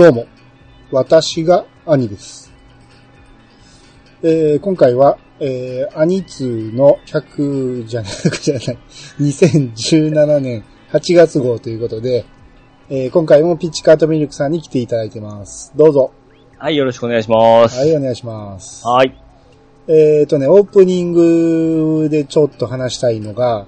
どうも、私が兄です。今回は、兄2の100じゃない、2017年8月号ということで、今回もピッチカートミルクさんに来ていただいてます。どうぞ。 はい、よろしくお願いします。 はい、お願いします。 はい。 オープニングでちょっと話したいのが、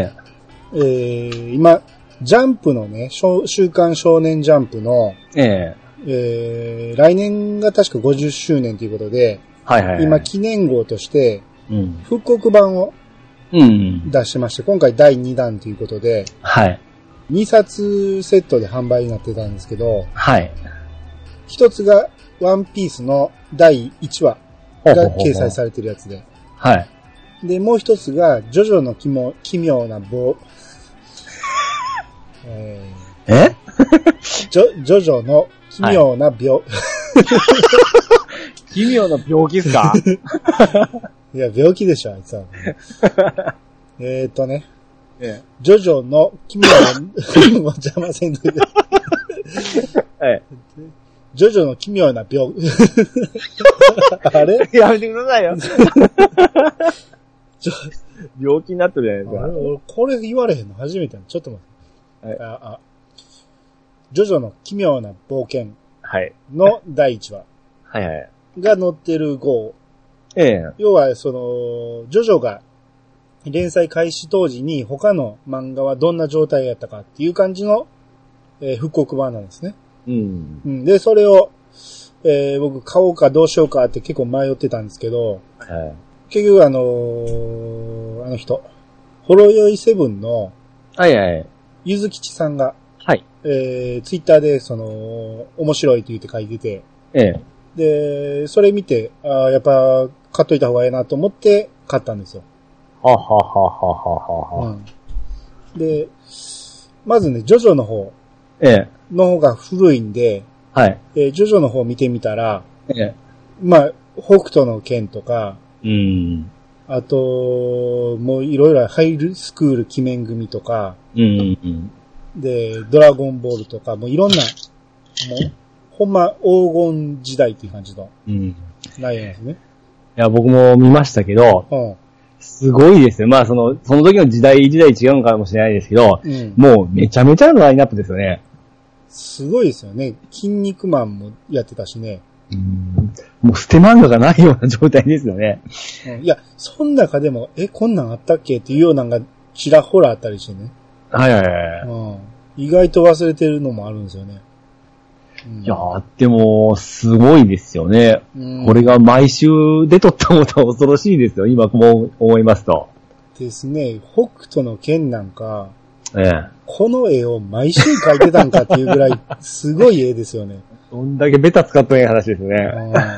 今、ジャンプのね、週刊少年ジャンプの、来年が確か50周年ということで、 はいはいはい、 今記念号として、復刻版を出してまして、今回第2弾ということで、 はい。 2冊セットで販売になってたんですけど、 はい。 一つがワンピースの第1話が掲載されてるやつで、 はい。 で、もう一つがジョジョの奇妙なジョジョの奇妙な奇妙な病気っすかいや、病気でしょ、あいつは。ジョジョの奇妙な、もう邪魔せんといて。ジョジョの奇妙なあれやめてくださいよ。病気になってるじゃないですか。 俺これ言われへんの初めてなの。ちょっと待って。ジョジョの奇妙な冒険の第1話が載ってる号。要は、ジョジョが連載開始当時に他の漫画はどんな状態やったかっていう感じの、復刻版なんですね。で、それを、僕買おうかどうしようかって結構迷ってたんですけど、結局あの人、ほろよいセブンの、ゆずきちさんが、ツイッターで面白いって言って書いてて、で、それ見て、やっぱ買っといた方がいいなと思って買ったんですよ。で、まずね、ジョジョの方の方が古いんで、ジョジョの方見てみたら、まあ、北斗の拳とか、あと、もういろいろハイスクール鬼面組とか、で、ドラゴンボールとか、もういろんな、もう、ほんま黄金時代っていう感じの、内容なんですね。 いや、僕も見ましたけど、すごいですよ。まあ、その時の時代違うのかもしれないですけど、もうめちゃめちゃのラインナップですよね。 すごいですよね。筋肉マンもやってたしね。 もう捨て漫画がないような状態ですよね。 いや、その中でも、こんなんあったっけっていうようなのがちらほらあったりしてね。意外と忘れてるのもあるんですよね。 いやー、でも、すごいですよね。これが毎週出とったものは恐ろしいですよ、今も思いますと。 ですね、北斗の拳なんか、この絵を毎週描いてたんかっていうぐらい、すごい絵ですよね。 どんだけベタ使ったらいい話ですね。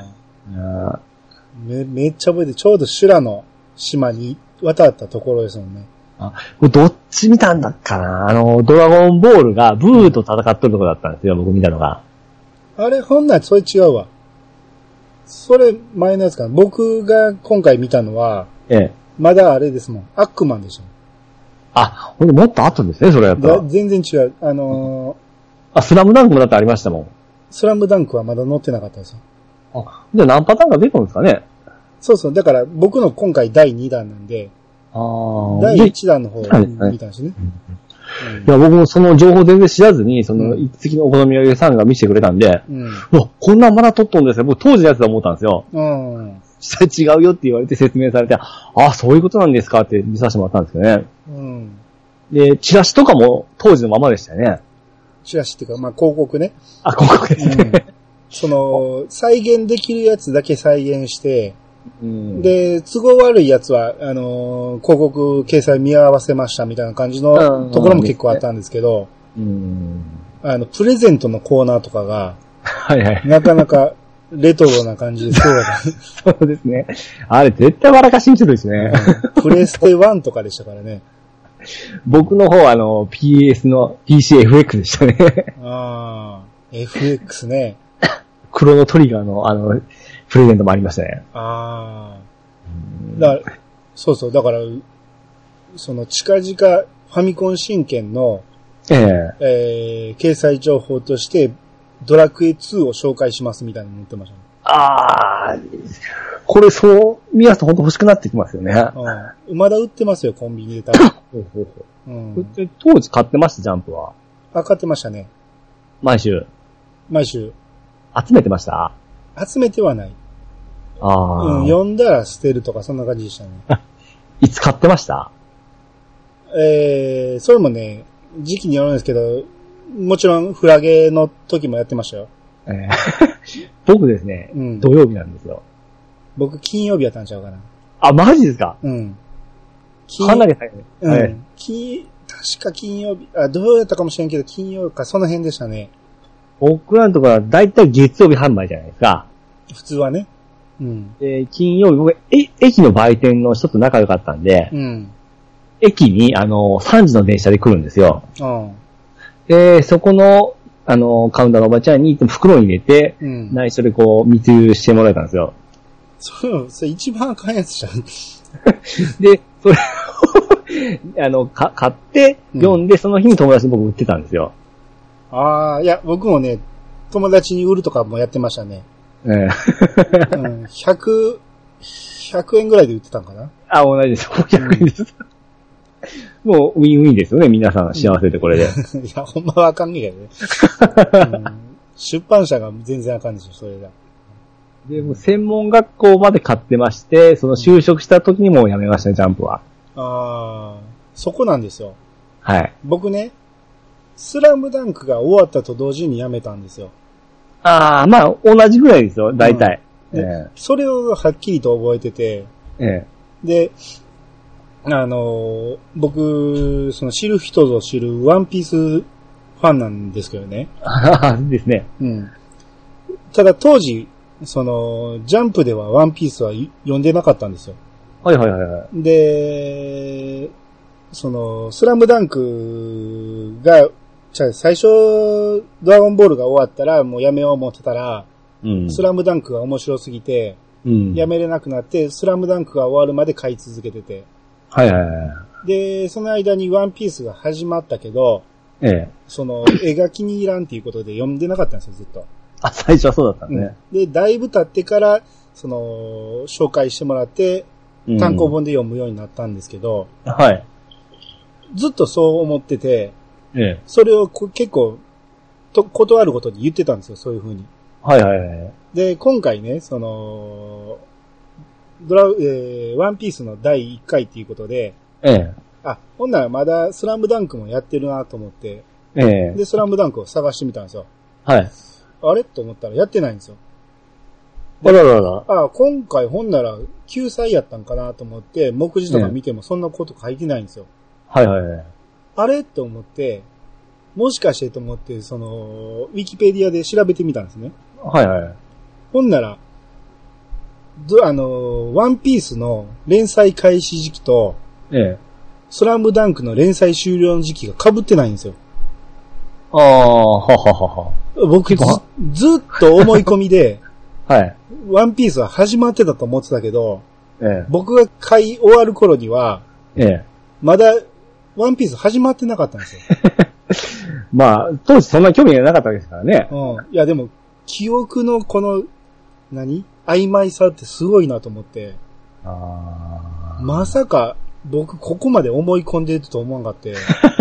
めっちゃ覚えて、ちょうど修羅の島に渡ったところですもんね。 どっち見たんだっかな、ドラゴンボールがブーと戦ってるとこだったんですよ、僕見たのが。 あれ、ほんならそれ違うわ。それ前のやつかな。僕が今回見たのは、まだあれですもん。アックマンでした。 ほんでもっと後ですね、それやったら。 全然違う。 スラムダンクもだってありましたもん。 スラムダンクはまだ載ってなかったですよ。 じゃあ何パターンか出てるんですかね。 そうそう。だから僕の今回第2弾なんで、第1弾の方を見たんですね。 いや、僕もその情報全然知らずに、一席のお好み焼きさんが見せてくれたんで、こんなんまだ撮っとんですよ。僕当時のやつだと思ったんですよ。実際違うよって言われて説明されて、そういうことなんですかって見させてもらったんですけどね。で、チラシとかも当時のままでしたよね。 チラシっていうか、まあ、広告ね。 広告ですね。 再現できるやつだけ再現して、で、都合悪いやつは、広告掲載見合わせましたみたいな感じのところも結構あったんですけど、プレゼントのコーナーとかが、なかなかレトロな感じでそうですね。あれ絶対笑かしにしてるですね。 プレステ1とかでしたからね。 僕の方はPS の PCFX でしたね。 FX ね。 クロノトリガーのプレゼントもありましたね。 だから、そうそう、だから、近々ファミコン新券の、掲載情報として、 ドラクエ2を紹介しますみたいなの言ってましたね。 あー、これそう、見やすとほんと欲しくなってきますよね。 うん。まだ売ってますよ、コンビニで多分。 うん。当時買ってました、ジャンプは。 あ、買ってましたね。 毎週。 集めてました？ 集めてはない。うん、読んだら捨てるとかそんな感じでしたね。 いつ買ってました？ それもね、時期によるんですけど、もちろんフラゲの時もやってましたよ。 僕ですね、うん、土曜日なんですよ。 僕金曜日やったんちゃうかな。 あ、マジですか？ うん。 かなり早いね。 うん。はい、確か金曜日、土曜やったかもしれんけど、金曜か、その辺でしたね。 僕らのところはだいたい月曜日販売じゃないですか。 普通はね。うん。 金曜日、僕、駅の売店の人と仲良かったんで、うん。駅に、3時の電車で来るんですよ。うん。で、そこの、カウンターのおばちゃんに袋に入れて、うん。内緒でこう、密輸してもらえたんですよ。 それ一番あかんやつじゃん。 で、それを買って、読んで、その日に友達に僕売ってたんですよ。 ああ、いや、僕もね、友達に売るとかもやってましたね。うん、100円ぐらいで売ってたんかな？ あ、同じです。100円です。もう、ウィンウィンですよね、皆さん幸せでこれで。いや、ほんまはあかんねえけどね、うん。出版社が全然あかんでしょ、それが。 で、もう専門学校まで買ってまして、その就職した時にもう辞めましたね、ジャンプは。 ああ、そこなんですよ。 はい。 僕ね、スラムダンクが終わったと同時に辞めたんですよ。 ああ、まあ、同じぐらいですよ、大体。 それをはっきりと覚えてて、で、僕、その知る人ぞ知るワンピースファンなんですけどね。 ですね。 うん。ただ当時、その、ジャンプではワンピースは読んでなかったんですよ。 はいはいはいはい。 で、その、スラムダンクが、最初、ドラゴンボールが終わったらもうやめよう思ってたら、うん、スラムダンクが面白すぎて、うん、やめれなくなって、スラムダンクが終わるまで買い続けてて。 はいはいはい。 で、その間にワンピースが始まったけど、その、絵が気に入らんっていうことで読んでなかったんですよ、ずっと。 あ、最初はそうだったんね、 うん。で、だいぶ経ってから、その、紹介してもらって、単行本で読むようになったんですけど、 はい。 ずっとそう思ってて、それを結構、断ることに言ってたんですよ、そういう風に。 はいはいはい。 で、今回ね、その、ワンピースの第1回っていうことで、ほんならまだスラムダンクもやってるなと思って、で、スラムダンクを探してみたんですよ。 はい。 あれと思ったらやってないんですよ。 あららら。 今回ほんなら救済やったんかなと思って、目次とか見てもそんなこと書いてないんですよ。 はいはいはい。 あれと思って、もしかしてと思って、その、ウィキペディアで調べてみたんですね。 はいはい。 ほんなら、ワンピースの連載開始時期と、スラムダンクの連載終了の時期が被ってないんですよ。 ははは。 僕ずっと思い込みで、 はい。 ワンピースは始まってたと思ってたけど、僕が買い終わる頃には、まだ、ワンピース始まってなかったんですよ。 まあ、当時そんな興味がなかったわけですからね。 いやでも、記憶のこの、曖昧さってすごいなと思って。まさか、僕ここまで思い込んでると思わんかって。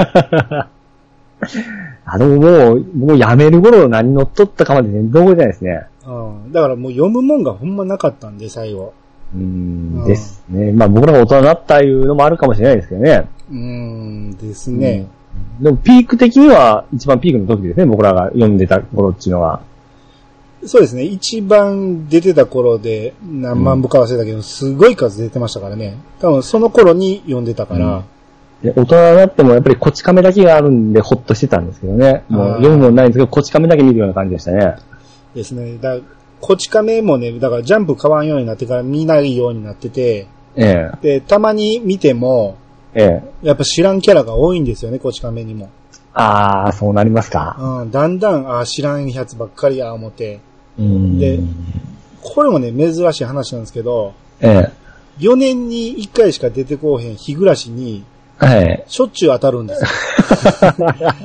もうやめる頃何乗っ取ったかまで全然覚えてないですね。 だからもう読むもんがほんまなかったんで、最後。 ですね。まあ僕らが大人になったいうのもあるかもしれないですけどね。 ですね。 でもピーク的には一番ピークの時ですね、僕らが読んでた頃っていうのは。 そうですね。一番出てた頃で何万部か忘れたけど、すごい数出てましたからね。多分その頃に読んでたから。 大人になってもやっぱりこち亀だけがあるんでほっとしてたんですけどね。もう読むもないんですけど、こち亀だけ見るような感じでしたね。 ですね。こち亀もね、だからジャンプ買わんようになってから見ないようになってて、で、たまに見ても、やっぱ知らんキャラが多いんですよね、こち亀にも。 そうなりますか。 だんだん、知らんやつばっかり思って。で、これもね、珍しい話なんですけど、4年に1回しか出てこうへん日暮らしに、しょっちゅう当たるんですよ。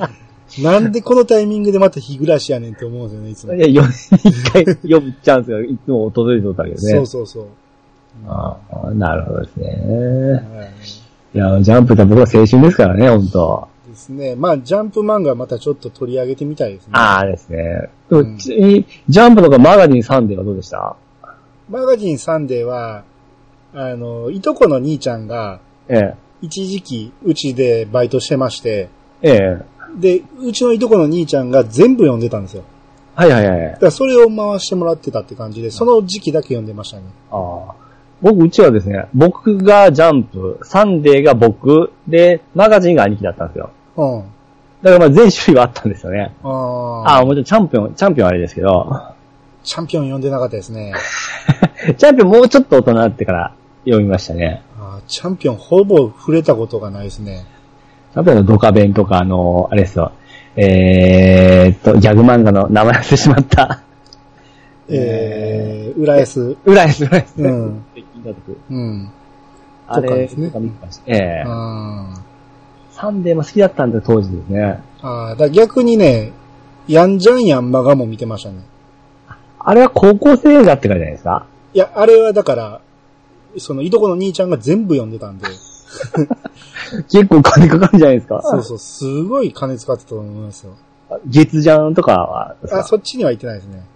なんでこのタイミングでまた日暮らしやねんって思うんですよね、いつも。 いや、一回読むチャンスがいつも訪れてたけどね。 そう。 ああ、なるほどですね。いや、ジャンプって僕は青春ですからね、本当ですね。まあ、ジャンプ漫画またちょっと取り上げてみたいですね。 ああですね。ちなみに、ジャンプとかマガジンサンデーはどうでした？ マガジンサンデーは、いとこの兄ちゃんが、一時期、うちでバイトしてまして、で、うちのいとこの兄ちゃんが全部読んでたんですよ。 はい。だからそれを回してもらってたって感じで、その時期だけ読んでましたね。 ああ。うちはですね、僕がジャンプ、サンデーが僕、で、マガジンが兄貴だったんですよ。だからまあ全種類はあったんですよね。もちろんチャンピオンはあれですけど。 チャンピオン読んでなかったですね。 チャンピオンもうちょっと大人になってから読みましたね。 チャンピオンほぼ触れたことがないですね。 チャンピオンのドカベンとかあれですよ。ギャグ漫画の名前忘れてしまった。 浦安。 うん。あれですね。サンデーも好きだったんで、当時ですね。 逆にね、ヤンジャンヤンマガも見てましたね。 あれは高校生だってからじゃないですか？ いや、あれはだから、いとこの兄ちゃんが全部読んでたんで。 結構金かかるんじゃないですか？ そう、すごい金使ってたと思いますよ。 月ジャンとかはそっちには行ってないですね。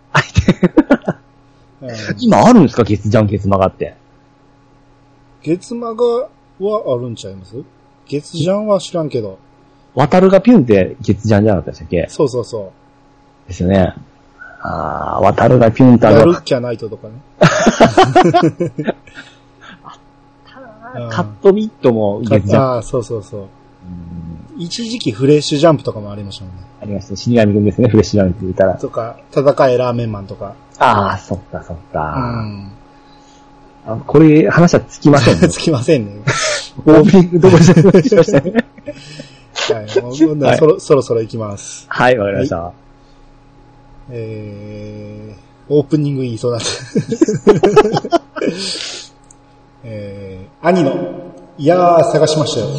今あるんですか？月ジャン、月マガって。 月マガはあるんちゃいます？月ジャンは知らんけど。 渡るがピュンって月ジャンじゃなかったでしたっけ？ そう。 ですよね。渡るがピュンとやるっきゃないととかね。 カットビットも月ジャン。 そう。一時期フレッシュジャンプとかもありましたもんね。 ありました。死神くんですね、フレッシュジャンプって言ったら。 とか、戦えラーメンマンとか。 そっか。これ、話はつきませんね。 つきませんね。 オープニングどこでしましたね。 はい、そろそろ行きます。 はい、わかりました。 オープニング言いそうだった。兄の、いやー、探しましたよ。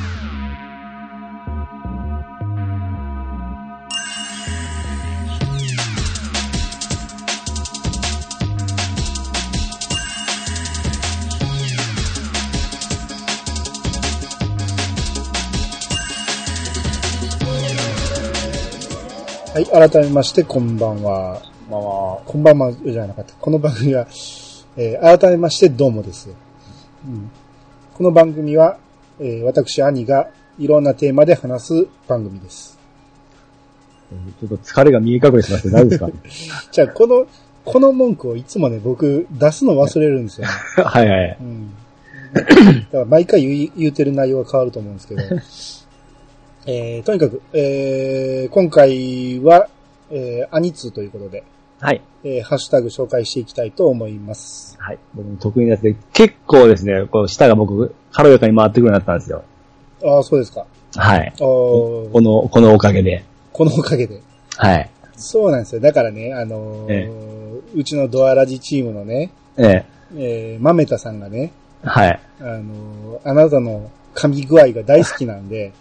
はい、改めまして、こんばんは。こんばんはじゃなかった。この番組は、改めまして、どうもです。この番組は、私、兄がいろんなテーマで話す番組です。 ちょっと疲れが見え隠れしまして大丈夫ですか？ じゃあ、この文句をいつもね、僕、出すの忘れるんですよね。 はい。 だから毎回言うてる内容が変わると思うんですけど。とにかく、今回は、兄通ということで、 はい。 ハッシュタグ紹介していきたいと思います。 はい。僕の得意なやつで、結構ですね、舌が僕、軽やかに回ってくるようになったんですよ。 そうですか。 はい。このおかげで。 このおかげで。 はい。 そうなんですよ。だからね、うちのドアラジチームのね、まめたさんがね、 はい。 あなたの噛み具合が大好きなんで、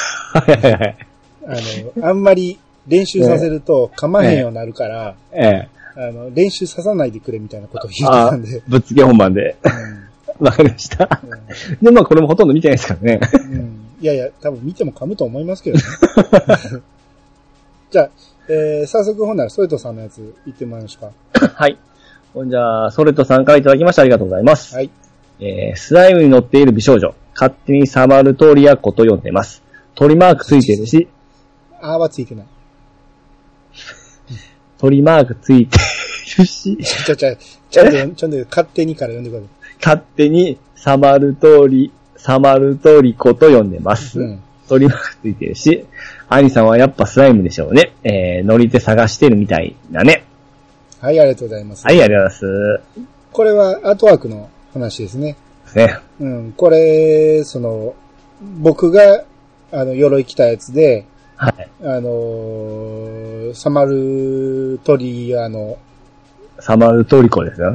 あんまり練習させると噛まへんようになるから、練習ささないでくれみたいなことを言ってたんで。 ぶっつけ本番で。わかりました。で、まあこれもほとんど見てないですからね。 いや、多分見ても噛むと思いますけどね。じゃあ、早速ほんならソレトさんのやつ言ってもらいましょうか。 はい。じゃあ、ソレトさんからいただきましてありがとうございます。 はい。 スライムに乗っている美少女。勝手にサマルトリアコと呼んでます。鳥マークついてるし。 はついてない。 鳥マークついてるし。 ちょっと勝手にから読んでください。 勝手にサマルトリコと呼んでます。鳥マークついてるし。アニさんはやっぱスライムでしょうね。乗り手探してるみたいだね。 はい、ありがとうございます。 はい、ありがとうございます。 これはアートワークの話ですね。これ、僕が、鎧着たやつで、 はい。 サマルトリアの、 サマルトリコですよ。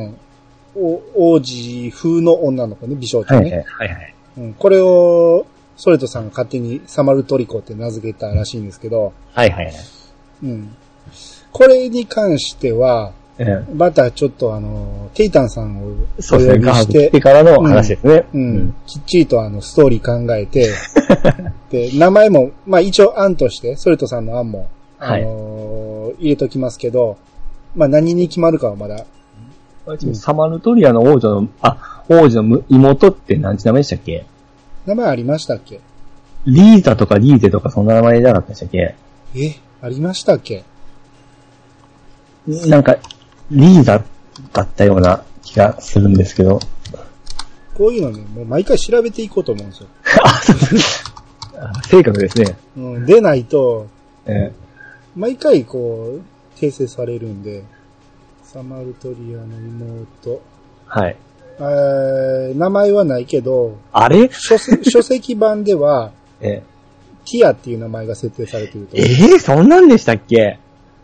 王子風の女の子ね、美少女ね。 はい。 これを、 ソレトさんが勝手にサマルトリコって名付けたらしいんですけど。 はいはいはい。 うん。これに関しては、またちょっとテイタンさんをお呼びして、 そうですね、来てからの話ですね。 うん。きっちりとストーリー考えて、で、名前も、まあ一応案として、ソレトさんの案も、はい、入れときますけど、まあ何に決まるかはまだ。 サマルトリアの王女の妹って何ち名前でしたっけ？ 名前ありましたっけ？ リータとかリーテとかそんな名前じゃなかったでしたっけ？ ありましたっけ？ なんか、リーダだったような気がするんですけど。 こういうのね、もう毎回調べていこうと思うんですよ。 正確ですね。 うん、でないと、毎回こう、訂正されるんで、サマルトリアの妹。 はい。 名前はないけど、 あれ書籍版では、ティアっていう名前が設定されていると。 そんなんでしたっけ？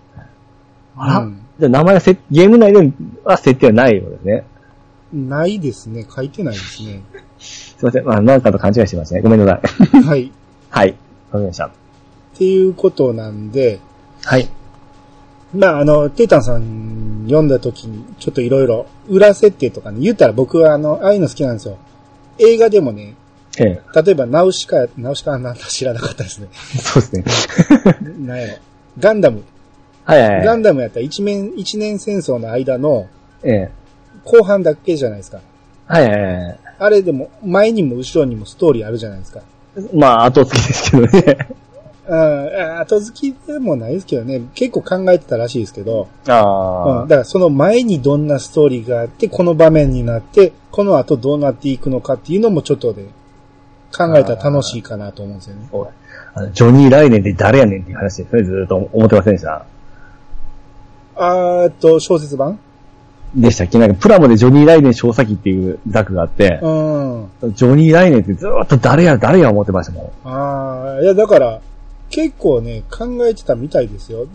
じゃあ名前がゲーム内では設定はないようですね。 ないですね。書いてないですね。 すいません。なんかと勘違いしてますね。ごめんなさい。 はい。 はい。わかりました。 っていうことなんで、 はい。 まあ、テイタンさん読んだ時に、ちょっといろいろ、裏設定とかね、言ったら僕はああいうの好きなんですよ。映画でもね、例えばナウシカなんだ知らなかったですね。 そうですね。 なんやろ。ガンダム。ガンダムやったら一年戦争の間の、後半だけじゃないですか。あれでも、前にも後ろにもストーリーあるじゃないですか。 まあ、後付きですけどね。 後付きでもないですけどね。結構考えてたらしいですけど。だからその前にどんなストーリーがあって、この場面になって、この後どうなっていくのかっていうのもちょっとで考えたら楽しいかなと思うんですよね。 ジョニー・ライネンって誰やねんっていう話ですね。ずっと思ってませんでした。 小説版でしたっけ？なんかプラモでジョニー・ライネン小作っていうザクがあって、ジョニー・ライネンってずっと誰や思ってましたもん。いやだから、結構ね、考えてたみたいですよ。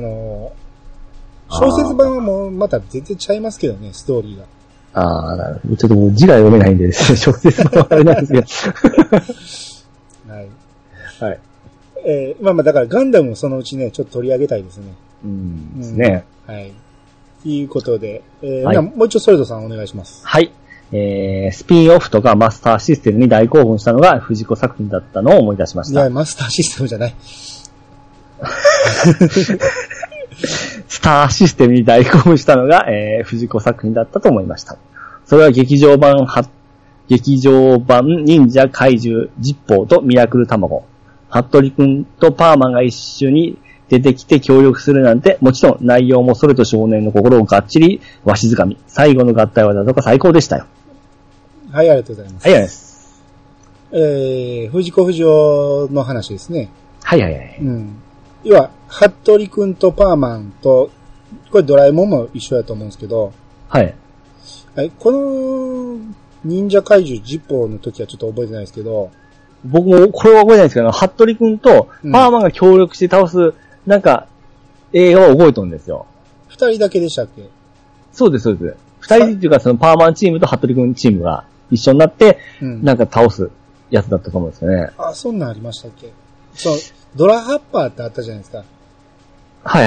小説版はもうまた全然ちゃいますけどね、ストーリーが。なるほど。ちょっともう字が読めないんでですね、小説版はあれなんですけど。はい。 はい。まあだからガンダムもそのうちね、ちょっと取り上げたいですね。 ですね。 はい。ということで、もう一度ソレドさんお願いします。 はい。スピンオフとかマスターシステムに大興奮したのが藤子作品だったのを思い出しました。 いや、マスターシステムじゃない。 スターシステムに大興奮したのが、藤子作品だったと思いました。それは劇場版忍者怪獣ジッポーとミラクル卵。服部くんとパーマンが一緒に出てきて協力するなんて、もちろん内容もそれと少年の心をがっちりわしづかみ。最後の合体技とか最高でしたよ。 はい、ありがとうございます。 はい、ありがとうございます。藤子不二雄の話ですね。 はい。 要は、服部くんとパーマンと、これドラえもんも一緒だと思うんですけど、 はい。 この、忍者怪獣ジッポーの時はちょっと覚えてないですけど、 僕もこれは覚えてないですけど、服部くんとパーマンが協力して倒す、なんか、映画を覚えとるんですよ。 二人だけでしたっけ？ そうです。二人っていうか、そのパーマンチームと服部くんチームが一緒になって、なんか倒すやつだったと思うんですよね。 そんなんありましたっけ？ドラハッパーってあったじゃないですか。 はい。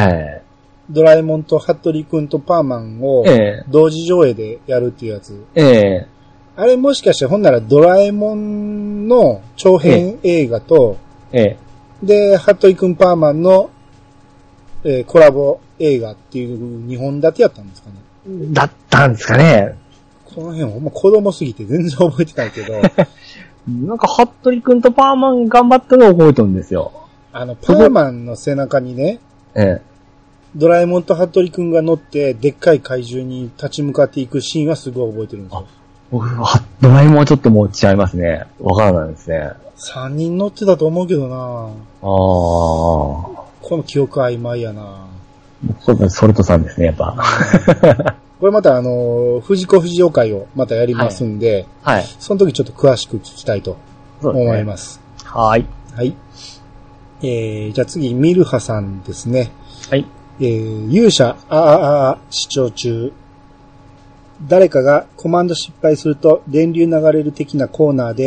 ドラえもんと服部くんとパーマンを同時上映でやるっていうやつ。あれもしかしてほんならドラえもんの長編映画と、で、服部くんパーマンの、コラボ映画っていう2本立てやったんですかね。 だったんですかね。 この辺ほんま子供すぎて全然覚えてないけど。 なんか服部くんとパーマン頑張ったのを覚えてるんですよ。 パーマンの背中にね、ドラえもんと服部くんが乗ってでっかい怪獣に立ち向かっていくシーンはすごい覚えてるんですよ。 ドラえもんはちょっともう違いますね。わからないですね。 3人乗ってたと思うけどなこの記憶曖昧やなソルトさんですね、やっぱ。 これまた藤子不二雄会をまたやりますんで、その時ちょっと詳しく聞きたいと思います。 はい。 じゃあ次、ミルハさんですね。 はい。 勇者、視聴中。誰かがコマンド失敗すると電流流れる的なコーナーで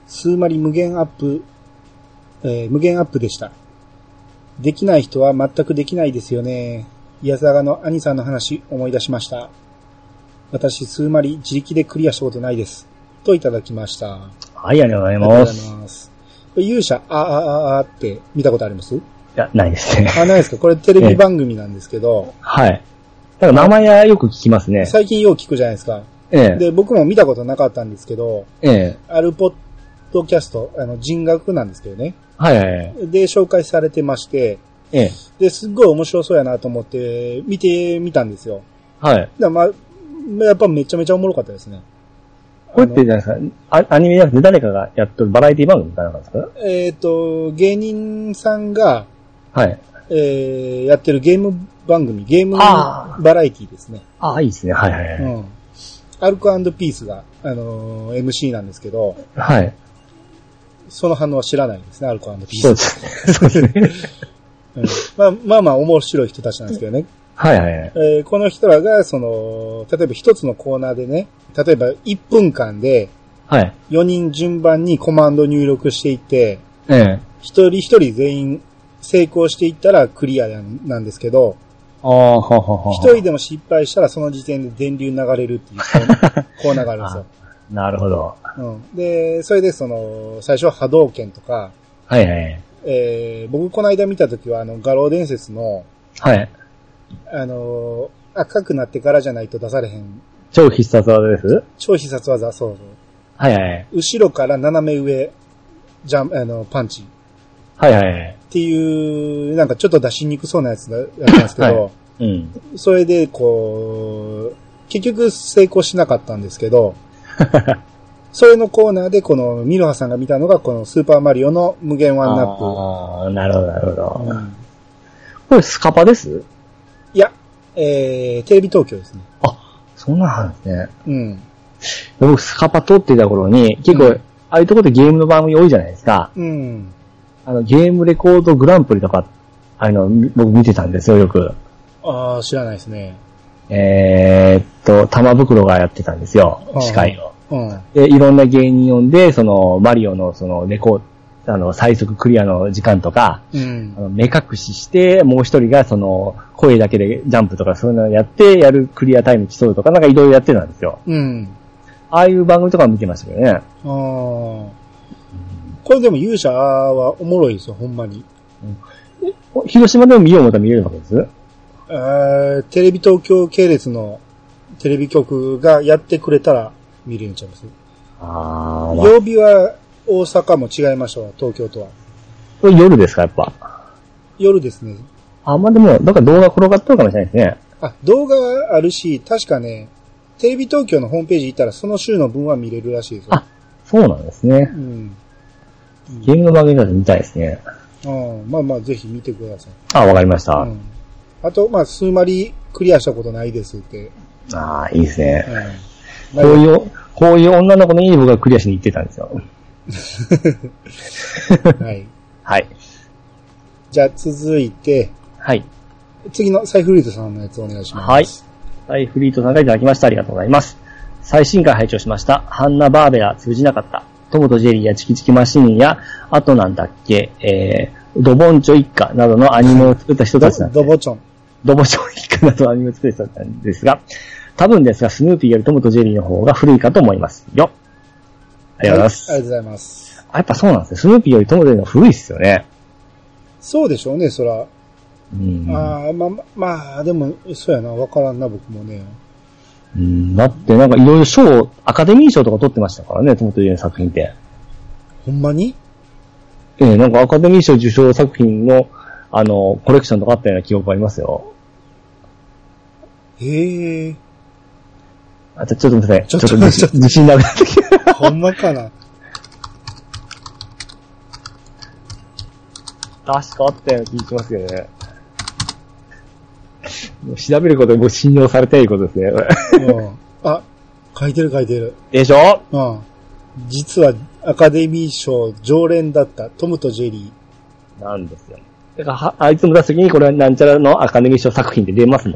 数マリ無限アップでした。できない人は全くできないですよね。イヤザガの兄さんの話思い出しました。私、数マリ自力でクリアしたことないです。といただきました。 はい、ありがとうございます。ありがとうございます。 勇者、って見たことあります？ いや、ないですね。 ないですか？これテレビ番組なんですけど。 はい。だから名前はよく聞きますね。 最近よう聞くじゃないですか。で、僕も見たことなかったんですけど、あるポッドキャスト、人学なんですけどね。 はいはいはい。 で、紹介されてまして、で、すっごい面白そうやなと思って、見てみたんですよ。はい。やっぱめちゃめちゃおもろかったですね。 これってじゃないですか、アニメじゃなくて誰かがやっとるバラエティ番組みたいなんですか？ 芸人さんが、 はい。 やってるゲーム番組、ゲームバラエティですね。 いいですね。はいはいはい。うん。 アルコ&ピースが、MC なんですけど、 はい。 その反応は知らないですね、アルコ&ピース。そうですね。うん、まあ面白い人たちなんですけどね。 はいはいはい。 この人らが、例えば一つのコーナーでね、例えば1分間で、はい。4人順番にコマンド入力していって、一人一人全員成功していったらクリアなんですけど、一人でも失敗したらその時点で電流流れるっていうコーナーがあるんですよ。 なるほど。 うん。で、それで最初は波動拳とか、 はいはい。 僕この間見たときは画廊伝説の、はい。赤くなってからじゃないと出されへん。 超必殺技です？ 超必殺技、そうそう。 はいはい。 後ろから斜め上、パンチ。 はいはい。 っていう、なんかちょっと出しにくそうなやつだったんですけど、はい、うん。それで、結局成功しなかったんですけど、それのコーナーでミロハさんが見たのがこのスーパーマリオの無限ワンナップ。 ああ、なるほどなるほど。うん、これスカパです？ いや、テレビ東京ですね。 あ、そんなんですね。 うん。 僕スカパ撮ってた頃に、結構、ああいうところでゲームの番組多いじゃないですか。うん。ゲームレコードグランプリとか、僕見てたんですよ、よく。 ああ、知らないですね。 玉袋がやってたんですよ、司会を。うん。で、いろんな芸人呼んで、マリオのレコード、最速クリアの時間とか、うん、目隠しして、もう一人が声だけでジャンプとかそういうのをやって、やるクリアタイム競うとか、なんかいろいろやってたんですよ。うん。ああいう番組とか見てましたけどね。ああ。 これでも勇者はおもろいですよ、ほんまに。 うん、広島でも見よう思ったら見れるわけです？ テレビ東京系列のテレビ局がやってくれたら見れるんちゃいます？曜日は大阪も違いましたわ、東京とは。 これ夜ですか、やっぱ。 夜ですね。 まあでも、なんか動画転がってるかもしれないですね。 動画はあるし、確かね、テレビ東京のホームページ行ったらその週の分は見れるらしいですよ。 そうなんですね。うん。ゲームの番組だと見たいですね。 まあぜひ見てください。わかりました。うん、 あと、数マリクリアしたことないですって。 いいですね。うん、こういう女の子の家に僕がクリアしに行ってたんですよ。 はい。 はい。 じゃあ続いて、 はい。 次のサイフリートさんのやつお願いします。 はい。サイフリートさんがいただきました。ありがとうございます。最新回拝聴しました。ハンナバーベラ通じなかった。トムとジェリーやチキチキマシーンや、あとなんだっけ、ドボンチョ一家などのアニメを作った人たちなんです。 ドボチョ一家などのアニメを作った人なんですが、多分ですが、スヌーピーよりトムとジェリーの方が古いかと思いますよ。ありがとうございます。 ありがとうございます。 やっぱそうなんですね。スヌーピーよりトムとジェリーの方が古いっすよね。 そうでしょうね、そら。まあ、でも、そうやな、わからんな、僕もね。 だってなんかいろいろ賞、アカデミー賞とか取ってましたからね、トムとジェリーの作品って。 ほんまに？ なんかアカデミー賞受賞作品の、コレクションとかあったような記憶がありますよ。 へえ。 ちょっと待って、ちょっと自信なくなってきた。 ほんまかな。 確かあったような気がしますけどね。もう調べることでもう信用されていることですね。 書いてる。 でしょ？ うん。実はアカデミー賞常連だったトムとジェリー。なんですよ。だからあいつも出すときにこれはなんちゃらのアカデミー賞作品で出ますもん。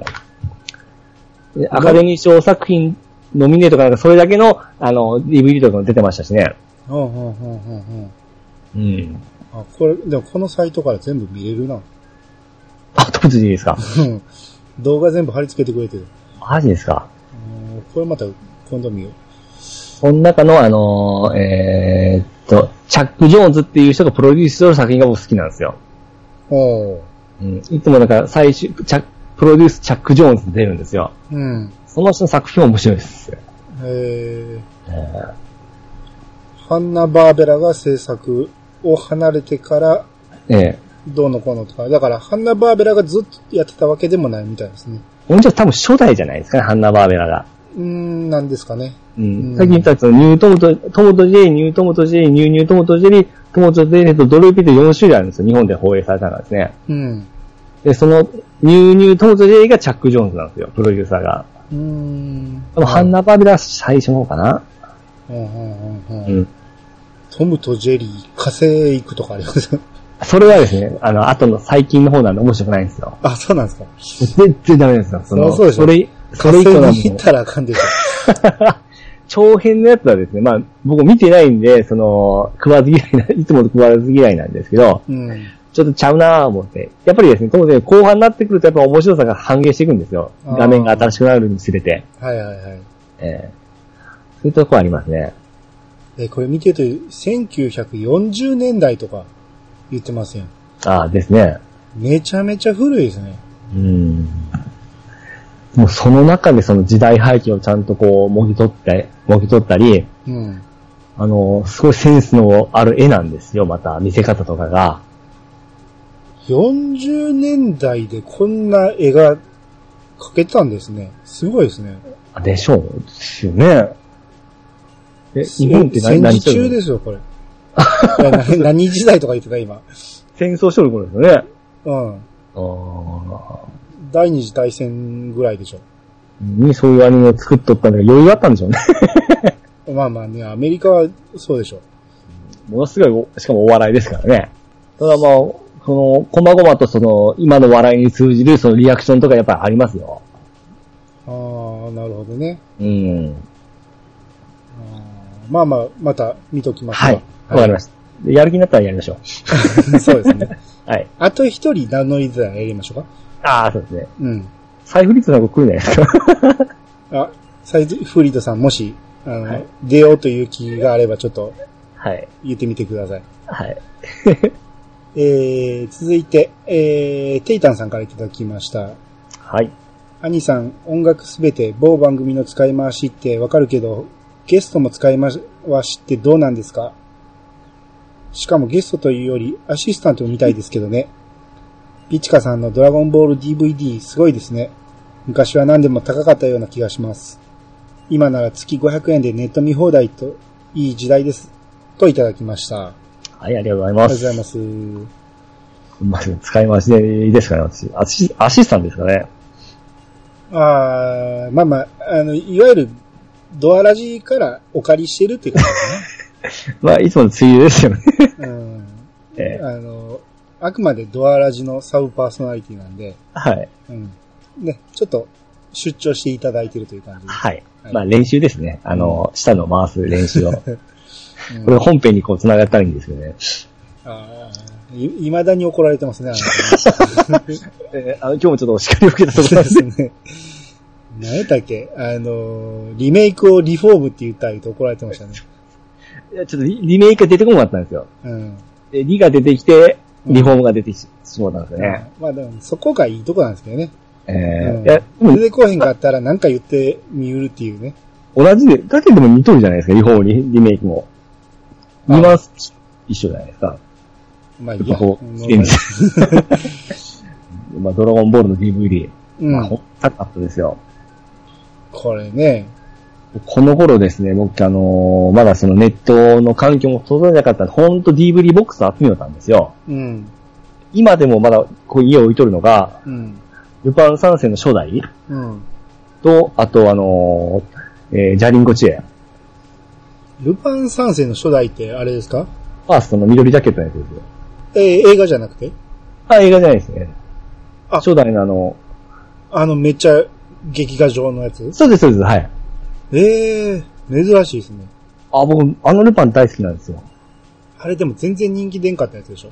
アカデミー賞作品ノミネートかなんかそれだけのDVD とかも出てましたしね。 うん。 あ、これ、でもこのサイトから全部見れるな。 あ、当時でいいですか？ 動画全部貼り付けてくれてる。 マジですか？ これまた今度見よう。 その中のチャック・ジョーンズっていう人がプロデュースする作品が僕好きなんですよ。うん。いつもだからプロデュースチャック・ジョーンズって出るんですよ。うん。その人の作品面白いですよ。 ハンナ・バーベラが制作を離れてから、どうのこうのとか。だから、ハンナ・バーベラがずっとやってたわけでもないみたいですね。 もちろん多分初代じゃないですかね、ハンナ・バーベラが。 なんですかね。 さっき言ったニュートモトジェリー、ニュートモトジェリー、ニュートモトジェリー、トモトジェリーとドルピって4種類あるんですよ。日本で放映されたのがですね。うん。で、その、ニュートモトジェリーがチャック・ジョーンズなんですよ、プロデューサーが。でもハンナ・バーベラは最初の方かな。 トムとジェリー、火星行くとかありますそれはですね、後の最近の方なんで面白くないんですよ。 あ、そうなんですか。 全然ダメですよ。 そうでしょ。それ以降に行ったらあかんでしょ。 長編のやつはですね、まあ、僕見てないんで、食わず嫌いいつも食わず嫌いなんですけど、ちょっとちゃうなぁ思って。やっぱりですね、当然後半になってくるとやっぱ面白さが半減していくんですよ。画面が新しくなるにつれて。 はいはいはい。 そういうとこありますね。 これ見てると、1940年代とか言ってますよ。 ああ、ですね。 めちゃめちゃ古いですね。 もうその中でその時代背景をちゃんとこう、もぎ取ったり、すごいセンスのある絵なんですよ、また、見せ方とかが。 40年代でこんな絵が描けたんですね。すごいですね。 でしょうですよね。日本って戦時中ですよ、これ。何時代とか言ってた、今。 戦争してる頃ですよね。 第二次大戦ぐらいでしょ。 にそういうアニメを作っとったんだけど余裕あったんでしょうね。 まあまあね、アメリカはそうでしょ。 ものすごい、しかもお笑いですからね。ただまあ、こまごまと今の笑いに通じるそのリアクションとかやっぱりありますよ。 ああ、なるほどね。まあまあ、また見ときます。 はい。わかりました。やる気になったらやりましょう。そうですね。 はい。 あと一人名乗りづらいやりましょうか。 ああ、そうですね。サイフリッドさんが来るんじゃないですか。 あ、サイフリッドさんもし、出ようという気があればちょっと、言ってみてください。 はい。 続いて、テイタンさんからいただきました。 はい。 兄さん、音楽すべて某番組の使い回しってわかるけど、ゲストも使い回しってどうなんですか？しかもゲストというよりアシスタントみたいですけどね。ピチカさんのドラゴンボール DVD すごいですね。昔は何でも高かったような気がします。今なら月500円でネット見放題といい時代です。といただきました。 はい、ありがとうございます。 ありがとうございます。使い回しでいいですかね、私。アシスタントですかね。 まあまあ、いわゆるドアラジからお借りしてるっていう感じですね。 まあ、いつものついでですよね。 あくまでドアラジのサブパーソナリティなんで。 はい。 ね、ちょっと出張していただいてるという感じです。 はい。まあ練習ですね。下の回す練習を。これ本編にこう繋がったらいいんですよね。 未だに怒られてますね、 今日もちょっとお叱りを受けたところですね。 何やったっけリメイクをリフォームって言ったりと怒られてましたね。 いや、ちょっとリメイクが出てこなかったんですよ。で、リが出てきて、リフォームが出てしまったんですよね。 まあでも、そこがいいとこなんですけどね。 いや、 出てこへんかったら何か言ってみうるっていうね。 同じで、だけでも似とるじゃないですか、リフォームに、リメイクも。ニュアンス一緒じゃないですか。 まあいいや。 まあ、ドラゴンボールの DVD。まあ、ほんと高かったですよ。 これね。 この頃ですね、僕まだそのネットの環境も整えなかったんで、ほんと DVD ボックス集めようたんですよ。今でもまだこう家を置いとるのが、ルパン三世の初代、と、あとジャリンコチェ。 ルパン三世の初代ってあれですか？ ファーストの緑ジャケットのやつですよ。 映画じゃなくて？ 映画じゃないですね。初代のめっちゃ劇画上のやつ？ そうです、そうです、はい。 珍しいですね。 あ、僕、ルパン大好きなんですよ。 あれでも全然人気出んかったやつでしょ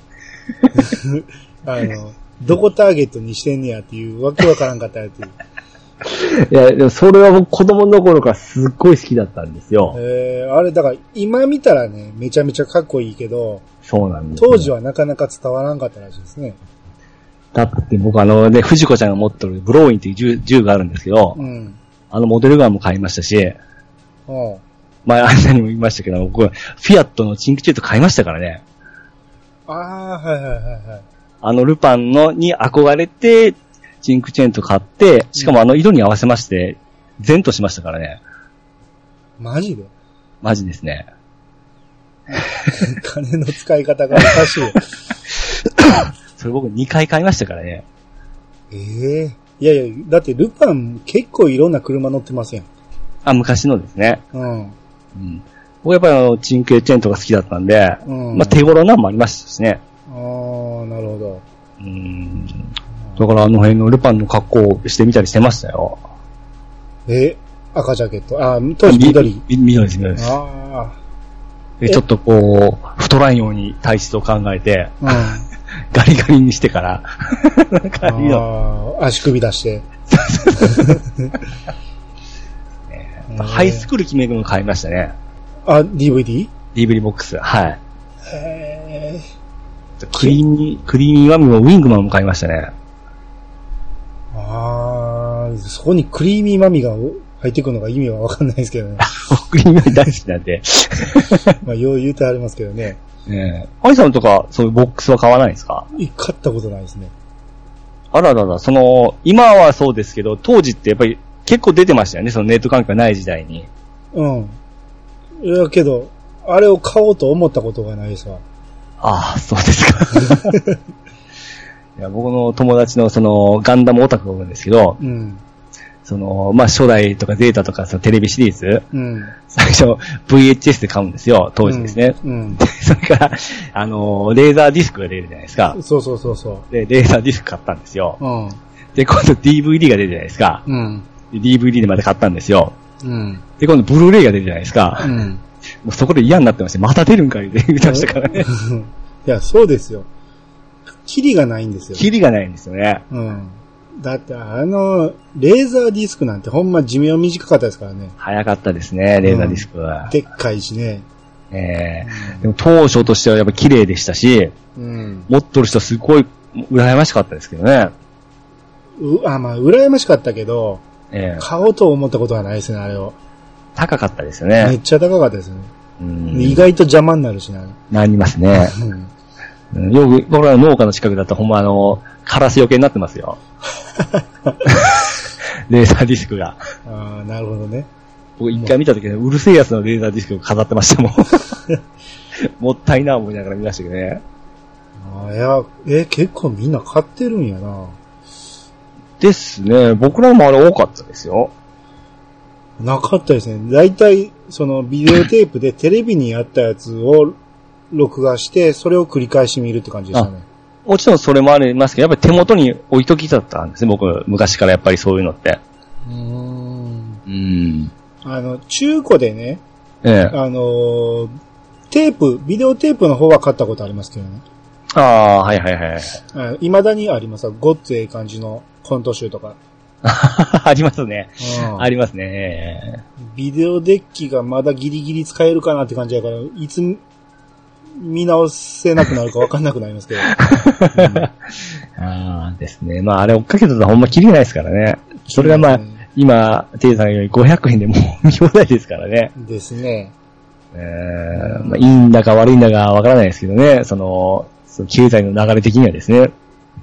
どこターゲットにしてんねやっていうわけわからんかったやつ。 いや、でもそれは僕子供の頃からすっごい好きだったんですよ。 あれだから今見たらね、めちゃめちゃかっこいいけど、 そうなんです、 ね。当時はなかなか伝わらんかったらしいですね。 だって僕藤子ちゃんが持ってるブローインっていう銃があるんですけど、うん、モデルガンも買いましたし、前あんなにも言いましたけど、僕はフィアットのチンクチェート買いましたからね。 ああ、はいはいはいはい。 ルパンに憧れて、チンクチェーンと買って、しかも色に合わせまして、全としましたからね。 マジで？ マジですね。 金の使い方がおかしい。 それ僕2回買いましたからね。 いやいや、だってルパン結構いろんな車乗ってますやん。 あ、昔のですね。 うん。うん。 僕やっぱりチンクチェーンとか好きだったんで、まあ手頃なんもありましたしね。 ああ、なるほど。 だから辺のルパンの格好をしてみたりしてましたよ。 赤ジャケット。当時緑。 緑です、緑です。ちょっと太らんように体質を考えて、ガリガリにしてから、 足首出して。 ハイスクール決めるの買いましたね。 DVD ボックス。はい。クリーミーマミもウィングマンも買いましたね。 そこにクリーミーマミが入ってくるのが意味はわかんないですけどね。 クリーミーマミ大好きなんで。 まあ、よう言うてありますけどね。 アイさんとか、そういうボックスは買わないですか？ 買ったことないですね。 あららら、今はそうですけど、当時ってやっぱり結構出てましたよね、そのネット環境がない時代に。 うん。いやけど、あれを買おうと思ったことがないですわ。 ああ、そうですか。いや、僕の友達のガンダムオタクがおるんですけど、まあ、初代とかゼータとかテレビシリーズ、最初 VHS で買うんですよ、当時ですね。それから、レーザーディスクが出るじゃないですか。 そう。 で、レーザーディスク買ったんですよ。で、今度 DVD が出るじゃないですか。で DVD でまた買ったんですよ。で、今度ブルーレイが出るじゃないですか。もうそこで嫌になってまして、また出るんかいって言いましたからね。 いや、そうですよ。キリがないんですよ。 キリがないんですよね。 だってレーザーディスクなんてほんま寿命短かったですからね。 早かったですね、レーザーディスクは。 でっかいしね。 でも当初としてはやっぱ綺麗でしたし、持っとる人はすごい羨ましかったですけどね。 まあ、羨ましかったけど、買おうと思ったことはないですね、あれを。 高かったですよね。 めっちゃ高かったですね。意外と邪魔になるしな。 なりますね。よく、僕らの農家の近くだとほんまカラス余計になってますよ。レーザーディスクが。 なるほどね。 僕一回見た時うるせえやつのレーザーディスクを飾ってましたもん。もったいな思いながら見ましたけどね。 結構みんな買ってるんやな。 ですね。僕らもあれ多かったですよ。 なかったですね。だいたい、ビデオテープでテレビにやったやつを録画して、それを繰り返し見るって感じでしたね。 もちろんそれもありますけど、やっぱり手元に置いときだったんですね、僕、昔からやっぱりそういうのって。 中古でね、テープ、ビデオテープの方は買ったことありますけどね。 はいはいはい。 未だにあります。ごっつええ感じのコント集とか。 ありますね。ありますね。 ビデオデッキがまだギリギリ使えるかなって感じやから、いつ見直せなくなるか分かんなくなりますけど。 ですね。まああれ追っかけてたらほんまキリないですからね。それがまあ、今、テイさんより500円でもう見放題ですからね。 ですね。 まあいいんだか悪いんだか分からないですけどね。経済の流れ的にはですね。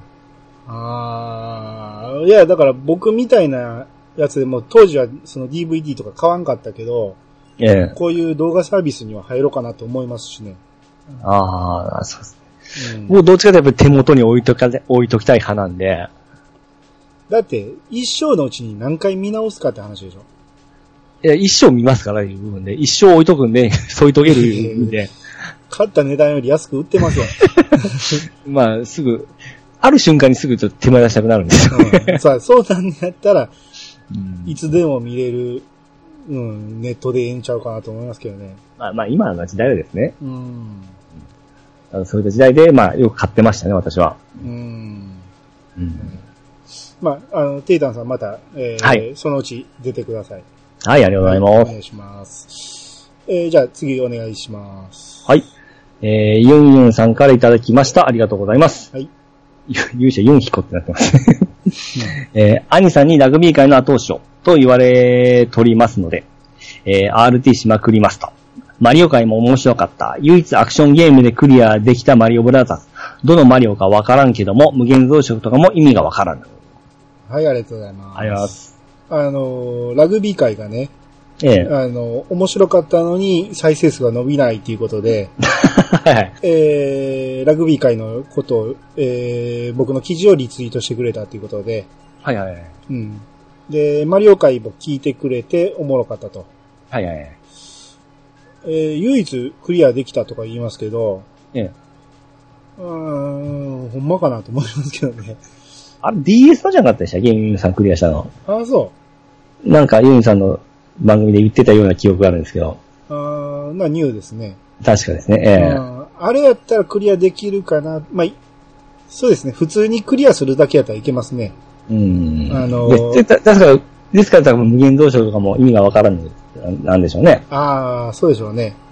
いや、だから僕みたいなやつでも当時はDVD とか買わんかったけど、こういう動画サービスには入ろうかなと思いますしね。 そうですね。僕どっちかというと手元に置いときたい派なんで。 だって、一生のうちに何回見直すかって話でしょ。 いや、一生見ますからいう部分で、一生置いとくんで、添い遂げる部分で。 買った値段より安く売ってますよ。 まあ、ある瞬間にすぐちょっと手前出したくなるんですよね。 そうなんやったら、いつでも見れるネットでええんちゃうかなと思いますけどね。 まあ今の時代はですね。そういった時代で、よく買ってましたね、私は。 まあ、テイタンさんまた、はい、そのうち出てください。 はい、ありがとうございます。 お願いします。じゃあ次お願いします。 はい。ユンユンさんからいただきました。ありがとうございます。はい。勇者ユンヒコってなってますね。兄さんにラグビー界の後押しをと言われとりますので、RT しまくりますと。マリオ界も面白かった。唯一アクションゲームでクリアできたマリオブラザーズ。どのマリオかわからんけども、無限増殖とかも意味がわからん。 はい、ありがとうございます。 ありがとうございます。 ラグビー界がね、面白かったのに再生数が伸びないということで、はい、ラグビー界のことを、僕の記事をリツイートしてくれたということで、 はいはいはい。 うん。で、マリオ界も聞いてくれておもろかったと。 はいはいはい。 唯一クリアできたとか言いますけど、ほんまかなと思いますけどね。 あれ DS のじゃなかったでしたっけユンユンさんクリアしたの。 あ、そう。 なんかユンユンさんの番組で言ってたような記憶があるんですけど。 ニューですね。 確かですね。 あれやったらクリアできるかな。まあ、そうですね。普通にクリアするだけやったらいけますね。 ですから多分無限増殖とかも意味がわからんなんでしょうね。 ああ、そうでしょうね。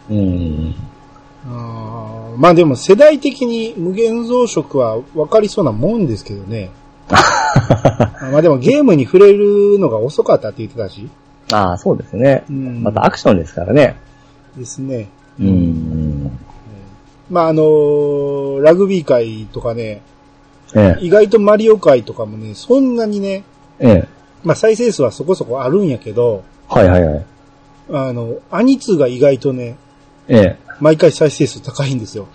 まあでも世代的に無限増殖はわかりそうなもんですけどね。まあでもゲームに触れるのが遅かったって言ってたし。 ああ、そうですね。またアクションですからね。 ですね。まあラグビー界とかね、意外とマリオ界とかもね、そんなにね、まあ再生数はそこそこあるんやけど、 はいはいはい。 アニツが意外とね、毎回再生数高いんですよ。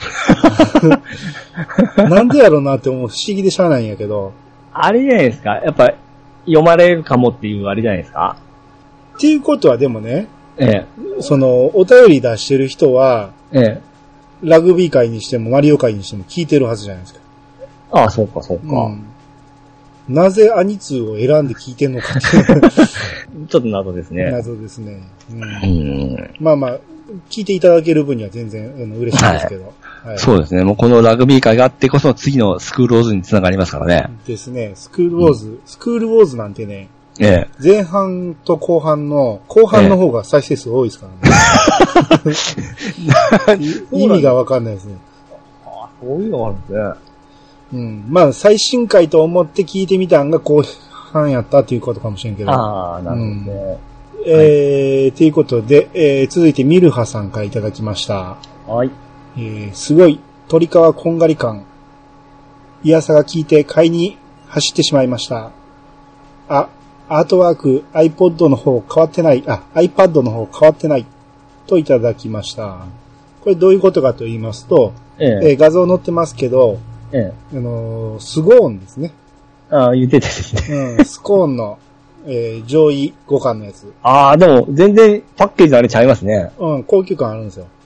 なんでやろうなって思う不思議でしゃあないんやけど。 あれじゃないですかやっぱ読まれるかもっていうあれじゃないですかっていうことはでもね、お便り出してる人は、ラグビー界にしてもマリオ界にしても聞いてるはずじゃないですか。 ああ、そうかそうか。 なぜアニツーを選んで聞いてんのかっていう。 ちょっと謎ですね。 謎ですね。まあまあ、聞いていただける分には全然嬉しいですけど。 そうですね。もうこのラグビー界があってこそ次のスクールウォーズにつながりますからね。 ですね。スクールウォーズなんてね、前半と後半の方が再生数多いですからね。意味がわかんないですね。 ああ、そういうのがあるんですね。 まあ、最新回と思って聞いてみたんが後半やったっていうことかもしれんけど。 ああ、なるほどね。 ということで、続いてミルハさんからいただきました。 はい。 すごい、鳥皮こんがり感。イヤサが聞いて買いに走ってしまいました。アートワーク iPod の方変わってない。iPad の方変わってない。といただきました。これどういうことかと言いますと、画像載ってますけど、スゴーンですね。 ああ、言ってたですね。スコーンの、上位互換のやつ。 ああ、でも全然パッケージのあれちゃいますね。 高級感あるんですよ。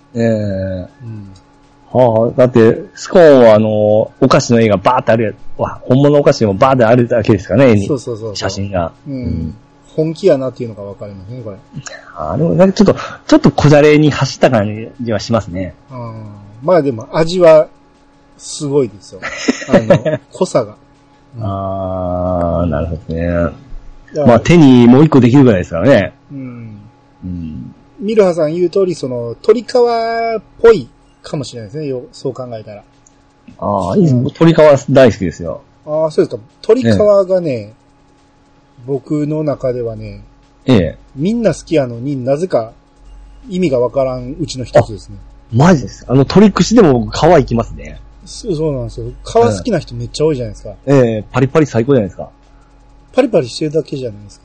はあ、だって、スコーンはお菓子の絵がバーってある本物のお菓子もバーってあるだけですかね、 そう。 写真が。 本気やなっていうのがわかりますね、これ。 でもなんかちょっと小じゃれに走った感じはしますね。 まあでも味はすごいですよ。濃さが。 なるほどね。まあ手にもう一個できるぐらいですからね。 ミルハさん言う通り、鳥皮っぽいかもしれないですね、そう考えたら。 鳥皮大好きですよ。 そうですか。鳥皮がね、僕の中ではね、みんな好きやのになぜか意味がわからんうちの一つですね。 マジです。鳥串でも皮いきますね。 そうなんですよ。皮好きな人めっちゃ多いじゃないですか。 パリパリ最高じゃないですか。 パリパリしてるだけじゃないですか。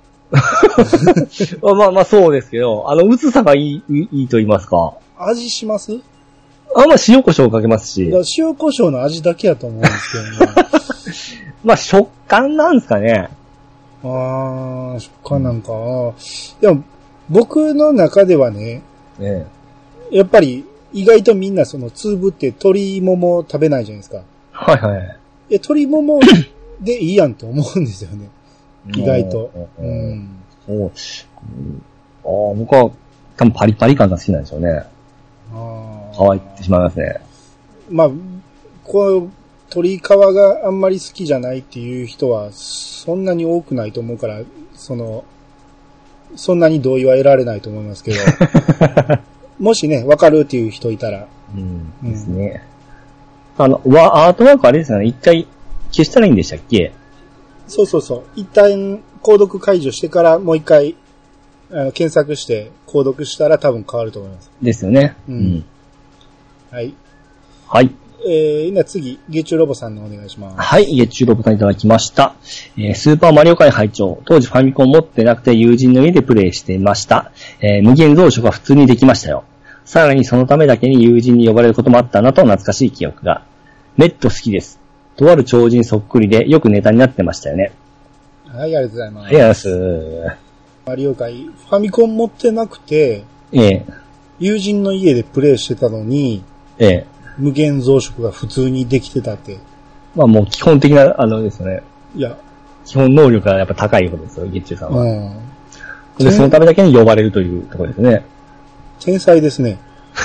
まあそうですけど、薄さがいいと言いますか。 味します？ 塩胡椒かけますし。 塩胡椒の味だけやと思うんですけどね。 まあ食感なんですかね。 食感なんか。でも、僕の中ではね、やっぱり意外とみんなつぶって鶏もも食べないじゃないですか。 はいはい。 鶏ももでいいやんと思うんですよね。意外と。 僕は多分パリパリ感が好きなんでしょうね。乾いてしまいますね。 まあ、鶏皮があんまり好きじゃないっていう人はそんなに多くないと思うから、そんなに同意は得られないと思いますけど、もしね、わかるっていう人いたら。 ですね。アートワークあれですよね、一回消したらいいんでしたっけ？ そう。一旦、購読解除してからもう一回、検索して購読したら多分変わると思います。 ですよね。 はい。 はい。 今次、月中ロボさんのお願いします。 はい、月中ロボさんいただきました。スーパーマリオ界拝聴。当時ファミコン持ってなくて友人の家でプレイしていました。無限増殖は普通にできましたよ。さらにそのためだけに友人に呼ばれることもあったなと懐かしい記憶が。ネット好きです。とある超人そっくりでよくネタになってましたよね。 はい、ありがとうございます。 ありがとうございます。 マリオ界、ファミコン持ってなくて、友人の家でプレイしてたのに、無限増殖が普通にできてたって。 まあもう基本的な、ですよね。 いや。 基本能力がやっぱ高いことですよ、月中さんは。で、そのためだけに呼ばれるというところですね。 天才ですね。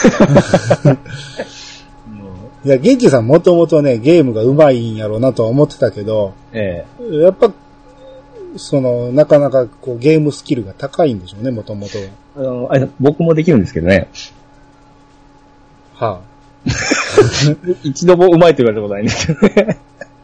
いや、月中さんもともとね、ゲームが上手いんやろうなとは思ってたけど、やっぱ、なかなかゲームスキルが高いんでしょうね、もともとは。僕もできるんですけどね。 はぁ、 一度も上手いと言われたことないんですけどね。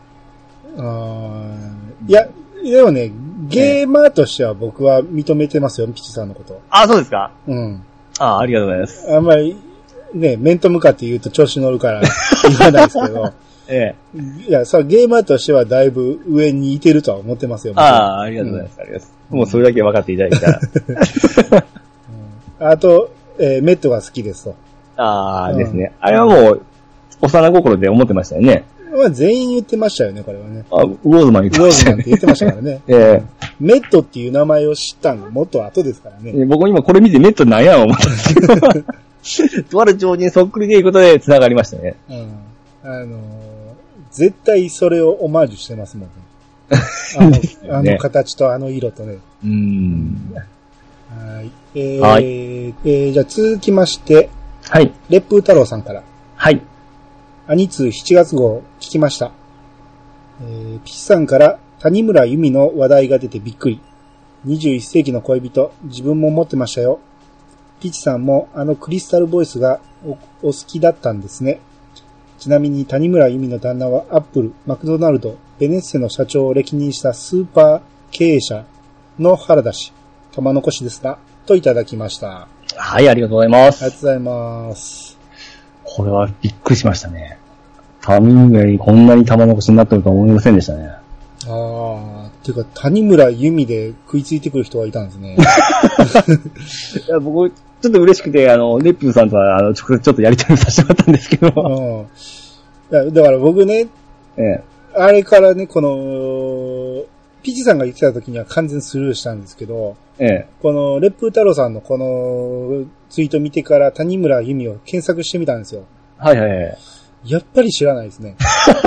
いや、でもね、ゲーマーとしては僕は認めてますよ、ピチさんのこと。 あ、そうですか？ ありがとうございます。 あんまり、ね、面と向かって言うと調子乗るから言わないですけど。いや、ゲーマーとしてはだいぶ上にいてるとは思ってますよ。 ありがとうございます。ありがとうございます。もうそれだけ分かっていただいたら。 あと、メットが好きですと。 ですね。あれはもう、幼心で思ってましたよね。 まあ全員言ってましたよね、これはね。 ウォーズマン言ってました。 ウォーズマンって言ってましたからね。メットっていう名前を知ったのがもっと後ですからね。 僕今これ見てメットなんや思ったんですけど。とある超人そっくりでいうことで繋がりましたね。 絶対それをオマージュしてますもんね。あの形とあの色とね。はい。じゃあ続きまして、 はい。 烈風太郎さんから。 はい。 アニツー7月号聞きました。ピチさんから谷村由美の話題が出てびっくり。21世紀の恋人、自分も持ってましたよ。ピチさんもクリスタルボイスがお好きだったんですね。ちなみに谷村由美の旦那はアップル、マクドナルド、ベネッセの社長を歴任したスーパー経営者の原田氏、玉残しですが、といただきました。 はい、ありがとうございます。 ありがとうございます。 これはびっくりしましたね。谷村にこんなに玉残しになってるとは思いませんでしたね。 ていうか谷村由美で食いついてくる人がいたんですね。 いや僕、ちょっと嬉しくて、ネップさんとは、直接ちょっとやり取りさせてもらったんですけど。 だから僕ね、あれからね、ピチさんが言ってた時には完全スルーしたんですけど、この、烈風太郎さんのこのツイート見てから谷村由美を検索してみたんですよ。 はいはいはい。 やっぱり知らないですね。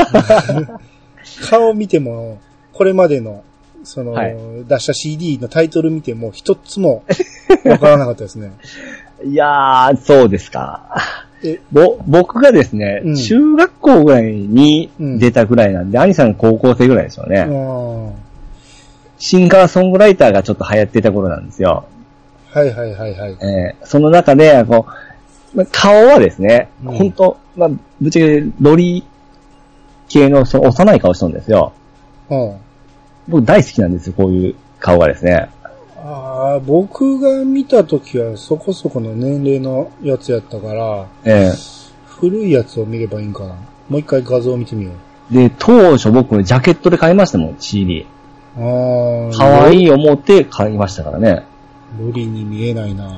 顔見ても、これまでの、出した CD のタイトル見ても一つもわからなかったですね。 いやー、そうですか。僕がですね、中学校ぐらいに出たぐらいなんで、兄さん高校生ぐらいでしょうね。シンガーソングライターがちょっと流行ってた頃なんですよ。 はいはいはいはい。 その中で、顔はですね、本当ぶっちゃけロリ系の幼い顔してるんですよ。僕大好きなんですよ、こういう顔がですね。 僕が見たときはそこそこの年齢のやつやったから、古いやつを見ればいいんかな。もう一回画像を見てみよう。で、当初僕ジャケットで買いましたもん、CD。可愛い思って買いましたからね。 ロリに見えないな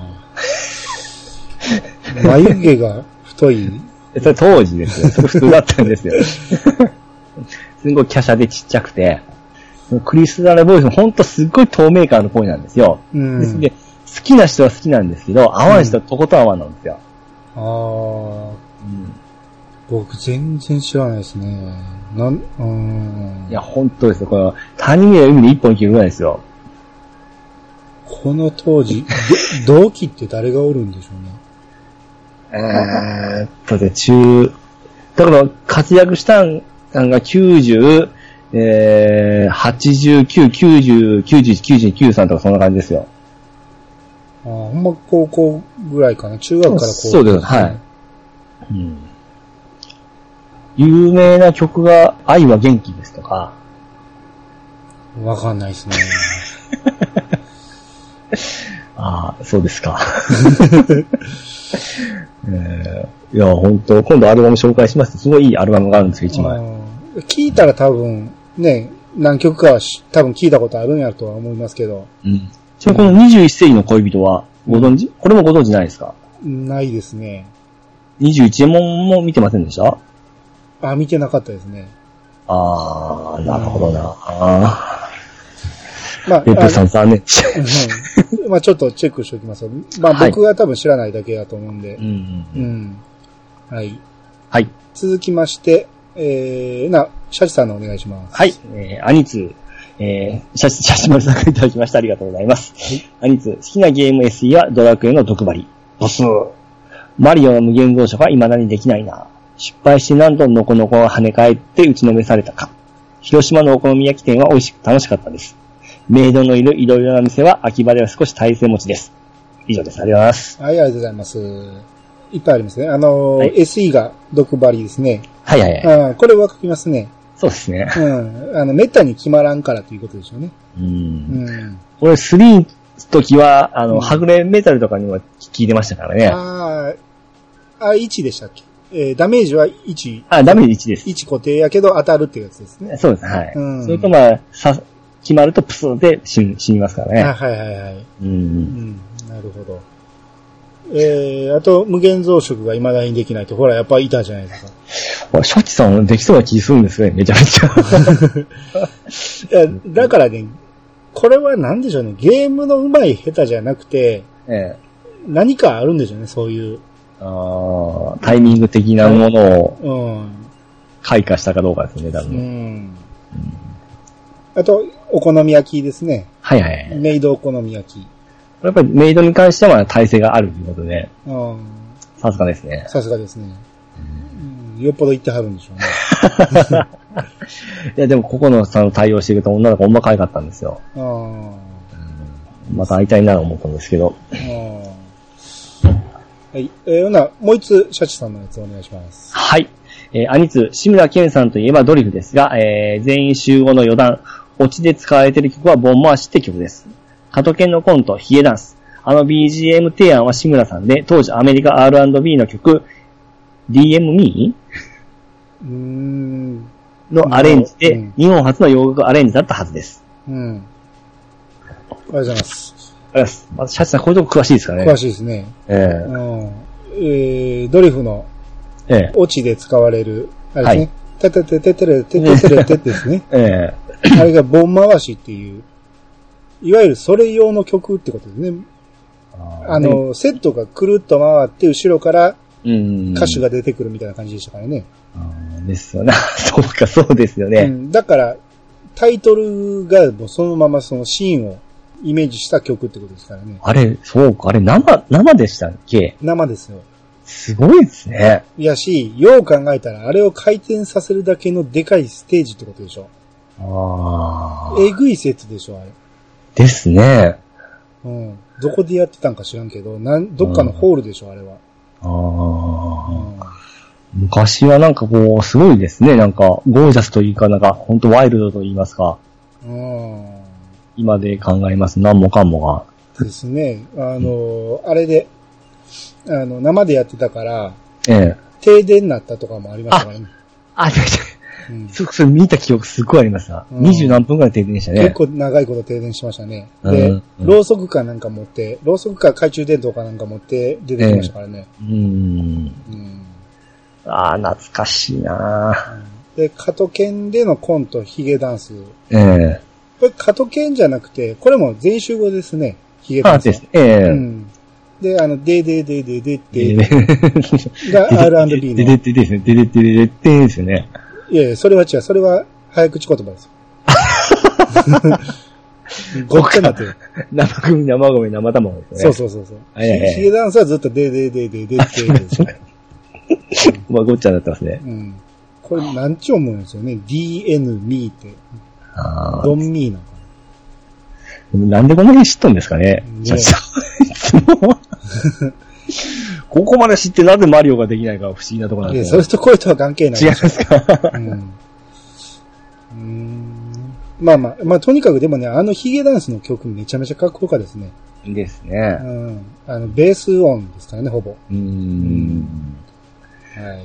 眉毛が太い。 それ当時ですよ。それ普通だったんですよ。すごい華奢でちっちゃくて。クリスタルボイスもほんとすっごい透明感の声なんですよ。で、好きな人は好きなんですけど、合わない人はとことん合わないんですよ。 僕全然知らないですね。 いや、ほんとですよ。この、谷村由美で一本いけるぐらいですよ。 この当時、同期って誰がおるんでしょうね。だから活躍したんが90、89、90、90、91、93とかそんな感じですよ。 ほんま高校ぐらいかな。中学から高校。 そうです、はい。うん。有名な曲が、愛は元気ですとか。 わかんないですね。 ああ、そうですか。いや、本当今度アルバム紹介します。すごいいいアルバムがあるんですよ、1枚。 聞いたら多分、ね、何曲かは多分聞いたことあるんやとは思いますけど。 うん。ちなみにこの21世紀の恋人は、ご存知、これもご存知ないですか？ ないですね。 21円も見てませんでした？ 見てなかったですね。 なるほどな。まあ、レッドさん残念。 まあちょっとチェックしておきます。まあ僕が多分知らないだけだと思うんで。はい。 はい。 続きまして、シャチさんのお願いします。 はい。アニツ、シャチマルさんからいただきました。ありがとうございます。はい、アニツ、好きなゲーム SE はドラクエの毒針。ボス。マリオの無限増殖は未だにできないな。失敗して何度ノコノコが跳ね返って打ちのめされたか。広島のお好み焼き店は美味しく楽しかったです。メイドのいるいろいろな店は秋葉では少し体勢持ちです。以上です。ありがとうございます。 はい、ありがとうございます。いっぱいありますね。はい、SE が毒針ですね。 はいはいはい。 これわかりますね。 そうですね。 めったに決まらんからということでしょうね。 俺3の時は、はぐれメタルとかにも聞いてましたからね。 1でしたっけ？ダメージは1。 ダメージ1です。 1固定やけど当たるっていうやつですね。 そうです、はい。それとまあ、決まるとプスで死にますからね。 はいはいはい。なるほど。あと、無限増殖が未だにできないと、ほら、やっぱいたじゃないですか。 シャチさんできそうな気するんですね、めちゃめちゃ。だからね、これは何でしょうね、ゲームの上手い下手じゃなくて、何かあるんでしょうね、そういう。 タイミング的なものを、開花したかどうかですね、多分。 あと、お好み焼きですね。 はいはい。 メイドお好み焼き。 やっぱりメイドに関しては体制があるということで、さすがですね。 さすがですね。よっぽど言ってはるんでしょうね。 いや、でもここの対応していくと女の子ほんま可愛かったんですよ。また会いたいなと思ったんですけど。 はい。もう一つ、シャチさんのやつお願いします。 はい。アニツ、志村けんさんといえばドリフですが、全員集合の余談、オチで使われている曲はボン回しって曲です。加藤健のコント、ヒゲダンス。BGM 提案は志村さんで、当時アメリカ R&B の曲、DM Me? のアレンジで、日本初の洋楽アレンジだったはずです。 ありがとうございます。 ありがとうございます。まず、シャチさん、こういうとこ詳しいですかね。 詳しいですね。ドリフの、オチで使われる、あれですね。てててててれてててれてですね。あれがボン回しっていう、いわゆるそれ用の曲ってことですね。セットがくるっと回って、後ろから歌手が出てくるみたいな感じでしたからね。 ですよね。そうか、そうですよね。 だから、タイトルがもうそのままそのシーンをイメージした曲ってことですからね。 あれ、そうか、あれ生でしたっけ？ 生ですよ。 すごいですね。 いやし、よう考えたら、あれを回転させるだけのでかいステージってことでしょ。えぐい説でしょ、あれ。 ですね。 どこでやってたんか知らんけど、どっかのホールでしょ、あれは。 昔はなんかこう、すごいですね。なんか、ゴージャスというか、なんか、ほんとワイルドと言いますか。今で考えます。何もかもが。ですね。あれで、生でやってたから、停電になったとかもありましたからね。 それ見た記憶すっごいありました。20何分くらい停電でしたね。 結構長いこと停電しましたね。で、ろうそくかなんか持って、ろうそくか懐中電灯かなんか持って出てきましたからね。 懐かしいなで、加藤健でのコント、ヒゲダンス。これ加藤健じゃなくて、これも全員集合ですね。ヒゲダンス。で、で、でってが R&B の。 でですね。でですよね。 いやいや、それは違う。それは早口言葉ですよ。 ごっちゃになってる。 生組、生米、生卵ですね。そう。ヒゲダンスはずっとでってですね。 まあ、ごっちゃになってますね。 これなんちゅう思うんですよね。DN ミーって。ドンミーなのかな。なんでこんなに知ったんですかね。ここまで知ってなぜマリオができないか不思議なところなんですよ。それとこれとは関係ない。 違いますか。 まあ、とにかくでもね、ヒゲダンスの曲めちゃめちゃかっこよかですね。 ですね。 ベース音ですからね、ほぼ。はい。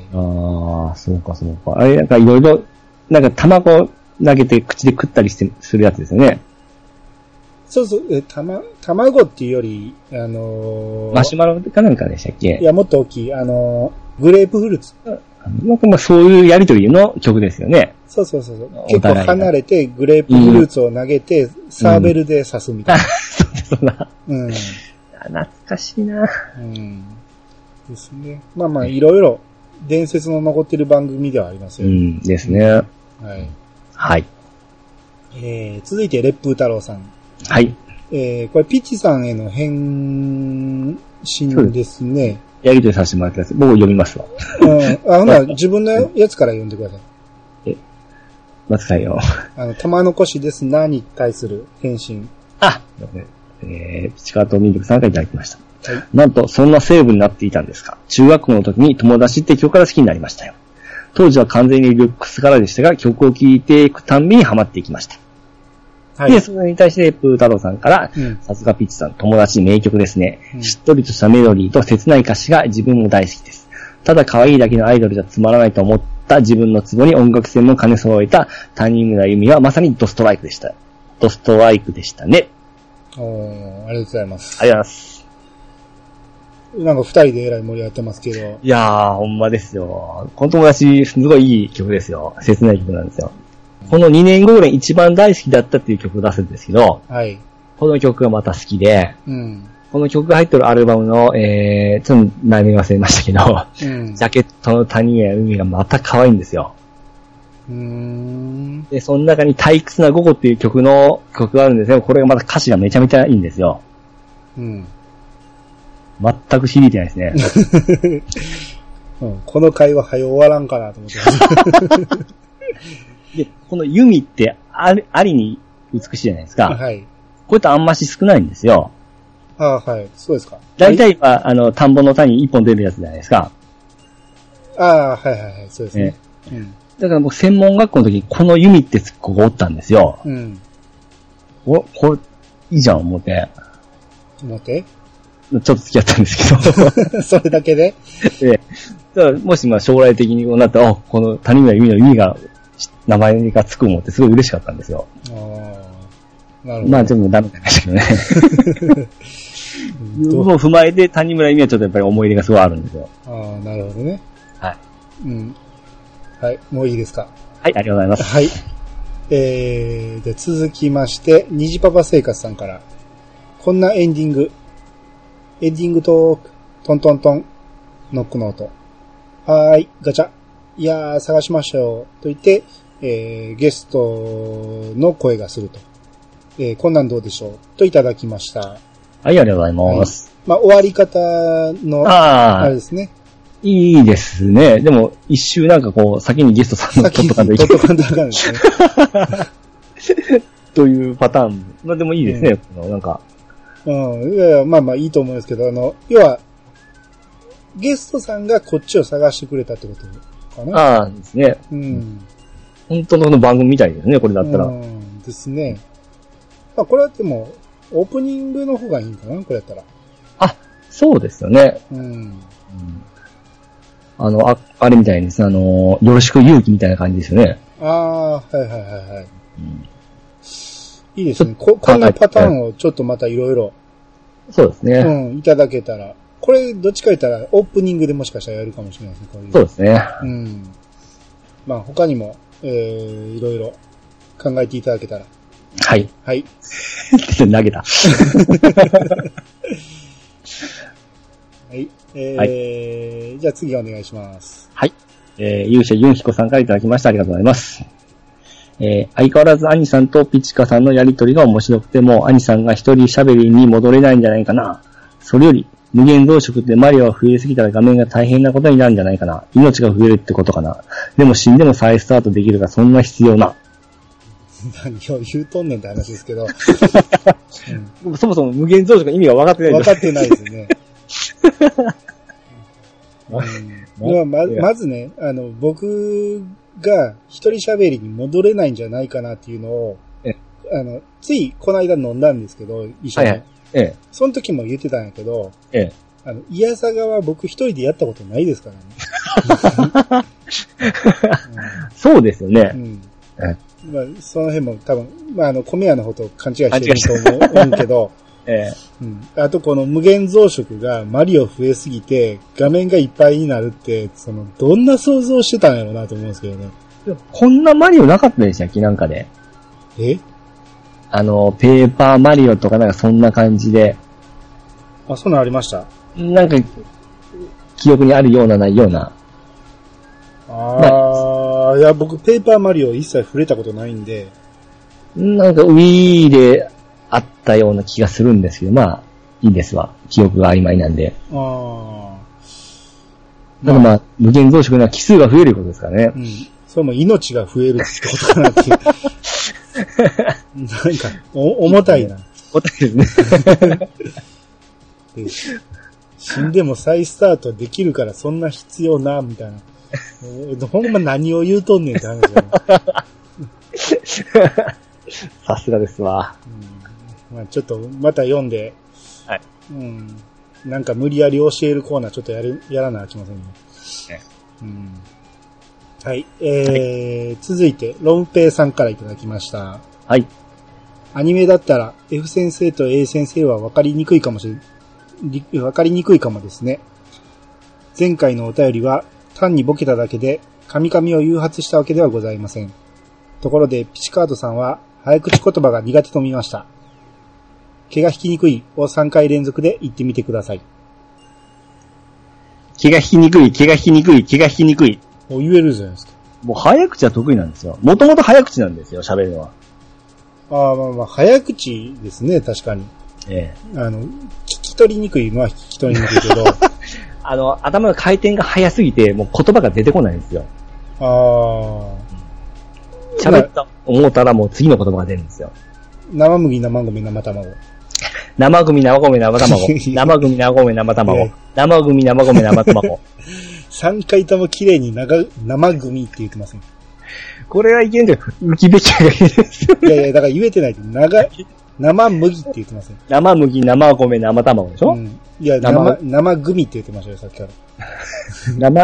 ああ、そうか。あれ、なんかいろいろ、なんか卵投げて口で食ったりするやつですよね。 そう、卵っていうより、 マシュマロかなんかでしたっけ？ いや、もっと大きい、グレープフルーツ。 まあ、そういうやりとりの曲ですよね。 そう。結構離れて、グレープフルーツを投げて、サーベルで刺すみたいな。 そうだ。懐かしいな。 ですね。まあ、いろいろ、伝説の残ってる番組ではありますよね。 ですね。はい。 続いて、烈風太郎さん。 はい。 これ、ピッチさんへの返信ですね。 やりとりさせてもらってください。僕読みますわ。 ほな、自分のやつから読んでください。 待ってくださいよ。 玉残しですなに対する返信。 ピチカートミルクさんからいただきました。なんと、そんな成分になっていたんですか。中学校の時に友達って曲から好きになりましたよ。当時は完全にルックスからでしたが、曲を聴いていくたんびにハマっていきました。で、それに対して、プー太郎さんから、さすがピッチさん、友達名曲ですね。しっとりとしたメロディーと切ない歌詞が自分も大好きです。ただ可愛いだけのアイドルじゃつまらないと思った自分のツボに音楽性も兼ね揃えた谷村由美はまさにドストライクでした。ドストライクでしたね。 ありがとうございます。 ありがとうございます。 なんか二人でえらい盛り上がってますけど。 いやー、ほんまですよ。この友達、すごいいい曲ですよ。切ない曲なんですよ。この2年後ぐらい一番大好きだったっていう曲を出すんですけど、この曲がまた好きで、この曲が入ってるアルバムの、ちょっと名前忘れましたけど、ジャケットの谷村由美がまた可愛いんですよ。で、その中に退屈な午後っていう曲があるんですよ。これがまた歌詞がめちゃめちゃいいんですよ。全く響いてないですね。 この会話早終わらんかなと思ってます。 で、この由美ってありに美しいじゃないですか。これってあんまし少ないんですよ。 そうですか。 大体は、田んぼの谷一本出るやつじゃないですか。 そうですね。 だから僕専門学校の時にこの由美って子がおったんですよ。これ、いいじゃん、思って。ちょっと付き合ったんですけど。 それだけでだからもし将来的にこうなったら、この谷村由美の意味が、名前がつく思ってすごい嬉しかったんですよ。 なるほど。 まあ、ちょっとダメなんですけどね。もう踏まえて谷村由美はちょっとやっぱり思い入れがすごいあるんですよ。 なるほどね。はい、もういいですか。 はい、ありがとうございます。 はい。で続きまして、虹パパ生活さんから、こんなエンディングトーク、トントントン、ノックノート。ガチャ。いやー、探しましたよ。と言って、ゲストの声がすると。こんなんどうでしょうといただきました。はい、 ありがとうございます。 終わり方の、あれですね。 いいですね。でも、一周なんかこう、先にゲストさんの撮っとかんといけない。 撮っとかんとあかんですね。 というパターン。まあでもいいですね。なんか。 いやまあいいと思うんですけど、要は、ゲストさんがこっちを探してくれたってことかな。 ですね。本当の番組みたいですね、これだったら。 ですね。これはでも、オープニングの方がいいんかな、これやったら。 そうですよね。あれみたいにさ、よろしく勇気みたいな感じですよね。 はい。いいですね。こんなパターンをちょっとまたいろいろ。 そうですね。 いただけたら。これ、どっちか言ったら、オープニングでもしかしたらやるかもしれないですね、こういう。 そうですね。 まあ、他にも、いろいろ考えていただけたら。 はい。 はい。 投げた。 はい。じゃあ次お願いします。 はい。勇者ユンヒコさんからいただきました。ありがとうございます。 相変わらず兄さんとピチカさんのやりとりが面白くても、兄さんが一人喋りに戻れないんじゃないかな。それより、無限増殖ってマリオが増えすぎたら画面が大変なことになるんじゃないかな。命が増えるってことかな。でも死んでも再スタートできるがそんな必要な。 何を言うとんねんって話ですけど。 うん、そもそも無限増殖の意味が分かってない。 分かってないですね。まずね、僕が一人喋りに戻れないんじゃないかなっていうのを、ついこの間飲んだんですけど、一緒に。その時も言ってたんやけど、イヤサガは僕一人でやったことないですからね。 そうですよね。 まあ、その辺も多分、米屋の方と勘違いしてると思うけど、あとこの無限増殖がマリオ増えすぎて画面がいっぱいになるって、どんな想像してたんやろうなと思うんですけどね。 こんなマリオなかったでしたっけなんかで。ペーパーマリオとかなんかそんな感じで。 あ、そんなんありました？ なんか、記憶にあるようなないような。 いや、僕ペーパーマリオ一切触れたことないんで。 なんか Wii であったような気がするんですけど、まあ、いいですわ。記憶が曖昧なんで。ただまあ、無限増殖には奇数が増えることですからね。 それも命が増えるってことかなっていう。なんか、重たいな。 重たいですね。 死んでも再スタートできるからそんな必要な、みたいな。ほんま何を言うとんねんって話だよ。 さすがですわ。 まあ、ちょっとまた読んで、なんか無理やり教えるコーナーちょっとやらなあきませんね。はい。続いて、ロンペイさんからいただきました。 はい。 アニメだったら F 先生と A 先生は分かりにくいかもですね。前回のお便りは単にボケただけで、カミカミを誘発したわけではございません。ところで、ピチカードさんは早口言葉が苦手と見ました。気が引きにくいを3回連続で言ってみてください。 気が引きにくい、気が引きにくい、気が引きにくい。 もう言えるじゃないですか。 もう早口は得意なんですよ。もともと早口なんですよ、喋るのは。 まあ、早口ですね、確かに。聞き取りにくいのは聞き取りにくいけど。 頭の回転が早すぎて、もう言葉が出てこないんですよ。喋った思ったらもう次の言葉が出るんですよ。 生麦、生米、生卵。 生組、生米、生卵。生組、生米、生卵。生組、生米、生卵。 3回とも綺麗に生組って言ってますね。 これはいけんじゃん。浮きべきがいいです。 いや、だから言えてない。生麦って言ってますね。 生麦、生米、生卵でしょ？ いや、生組って言ってましたよ、さっきから。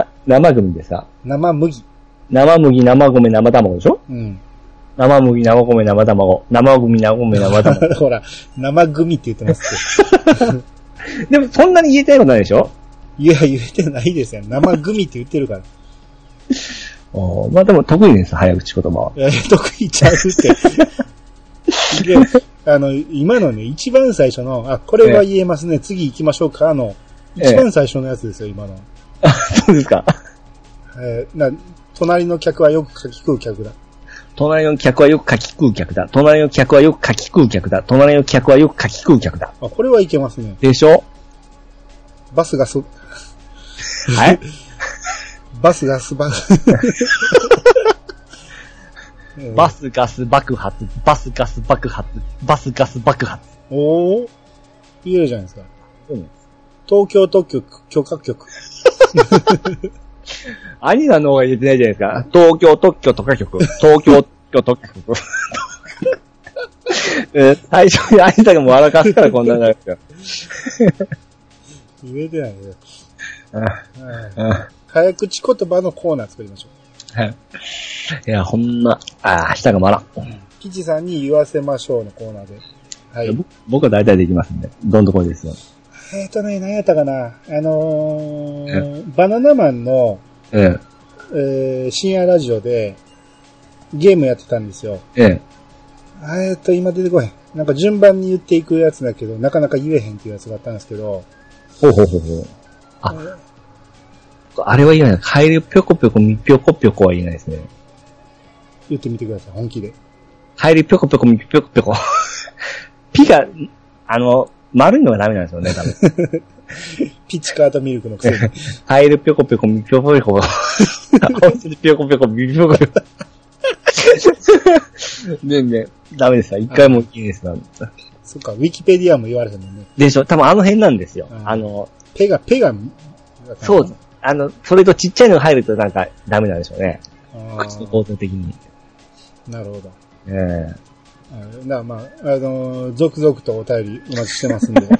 生組ですか？ 生麦。 生麦、生米、生卵でしょ？生麦、生米、生卵。生組、生米、生卵。 ほら、生組って言ってますって。 でも、そんなに言えたいことないでしょ？ いや、言えてないですよ。生組って言ってるから。 まあでも得意です、早口言葉は。 いや、得意ちゃうって。で、今のね、一番最初の、これは言えますね、次行きましょうか、一番最初のやつですよ、今の。 そうですか。 隣の客はよく書き食う客だ。 隣の客はよく書き食う客だ。隣の客はよく書き食う客だ。隣の客はよく書き食う客だ。 これはいけますね。 でしょ？ バスガス。 はい？ バスガス爆発。バスガス爆発。おー。言えるじゃないですか。東京特許許可局。 兄さんの方が言えてないじゃないですか。東京特許許可局。東京特許特許局。最初に兄さんがもう笑かすからこんなんなんですよ。 言えてないよ。早口言葉のコーナー作りましょう。はい。いや、ほんま、舌が回らん。 ピチさんに言わせましょうのコーナーで。はい。 僕は大体できますんで、どんどこいですよ。 何やったかな。バナナマンの、深夜ラジオでゲームやってたんですよ。今出てこへん。なんか順番に言っていくやつだけど、なかなか言えへんっていうやつがあったんですけど。 ほう。あれは言えない。カエルぴょこぴょこみぴょこぴょこは言えないですね。 言ってみてください、本気で。 カエルぴょこぴょこみぴょこぴょこ。ピが、丸いのがダメなんですよね、多分。 ピッチカートミルクのくせに。 カエルぴょこぴょこみぴょこぴょこ。ぴょこぴょこみぴょこぴょこ。全然、ダメですよ。一回もいいですなんだ。 そっか、ウィキペディアも言われてるもんね。 でしょ、多分あの辺なんですよ。 ペガ、 そう、それとちっちゃいのが入るとなんかダメなんでしょうね。口の構造的に。 なるほど。まあ、続々とお便りお待ちしてますんで。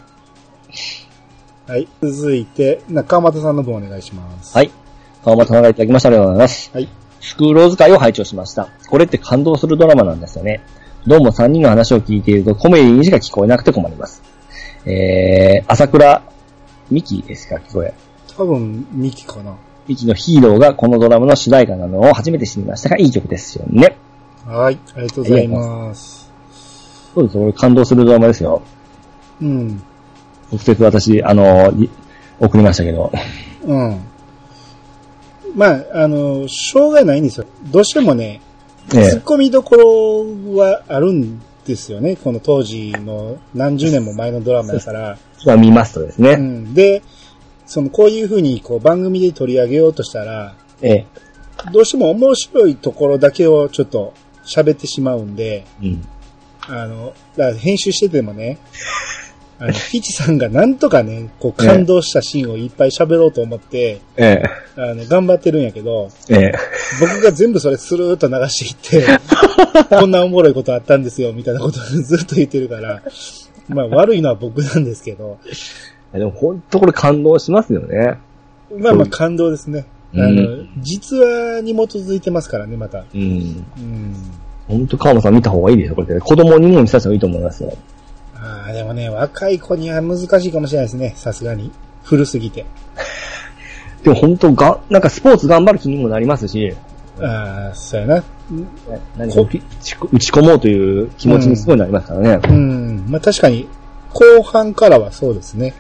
はい。続いて、川又さんの分お願いします。 はい。川又さんがいただきました。ありがとうございます。はい。スクールローズ会を拝聴しました。これって感動するドラマなんですよね。どうも3人の話を聞いているとコメディにしか聞こえなくて困ります。朝倉美希ですか、聞こえ。 多分、美希かな。 美希のヒーローがこのドラマの主題歌なのを初めて知りましたが、いい曲ですよね。 はい、ありがとうございます。 そうです、俺感動するドラマですよ。うん。直接私、送りましたけど。うん。 まあ、しょうがないんですよ。どうしてもね、ツッコミどころはあるんですよね。この当時の何十年も前のドラマだから。 見ますとですね。 うん。で、こういう風に番組で取り上げようとしたら、どうしても面白いところだけをちょっと喋ってしまうんで、うん、だから編集しててもね、ピチさんがなんとかね、感動したシーンをいっぱい喋ろうと思って、頑張ってるんやけど、僕が全部それスルーっと流していって、こんなおもろいことあったんですよ、みたいなことをずっと言ってるから、まあ悪いのは僕なんですけど。 でも本当これ感動しますよね。 まあ感動ですね。実話に基づいてますからね、また。 本当川間さん見た方がいいですよ、これ。子供にも見させた方がいいと思いますよ。 でもね、若い子には難しいかもしれないですね、さすがに。古すぎて。 でも本当なんかスポーツ頑張る気にもなりますし。 そうやな。 何か打ち込もうという気持ちにすごいなりますからね。 まあ確かに、後半からはそうですね。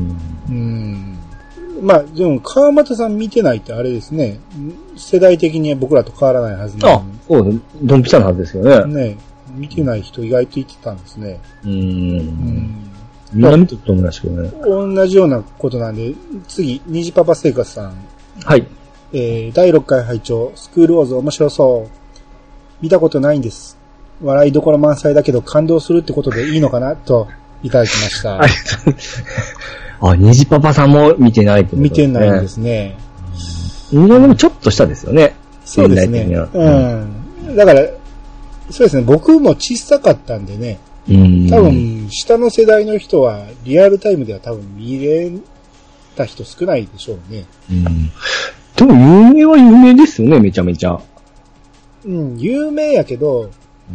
まあ、でも、川又さん見てないってあれですね。世代的に僕らと変わらないはずなのに。 そうです。ドンピシャなはずですよね。 ね見てない人意外と言ってたんですね。 みんな見てると思いますけどね。 同じようなことなんで、次、虹パパ生活さん。 はい。 第6回拝聴スクールウォーズ面白そう。見たことないんです。笑いどころ満載だけど感動するってことでいいのかなと、いただきました。はい。 虹パパさんも見てないってことですね。見てないんですね。 でもちょっとしたですよね。 そうですね。だから、そうですね。僕も小さかったんでね。多分、下の世代の人は、リアルタイムでは多分見れた人少ないでしょうね。 でも、有名は有名ですよね、めちゃめちゃ。 有名やけど、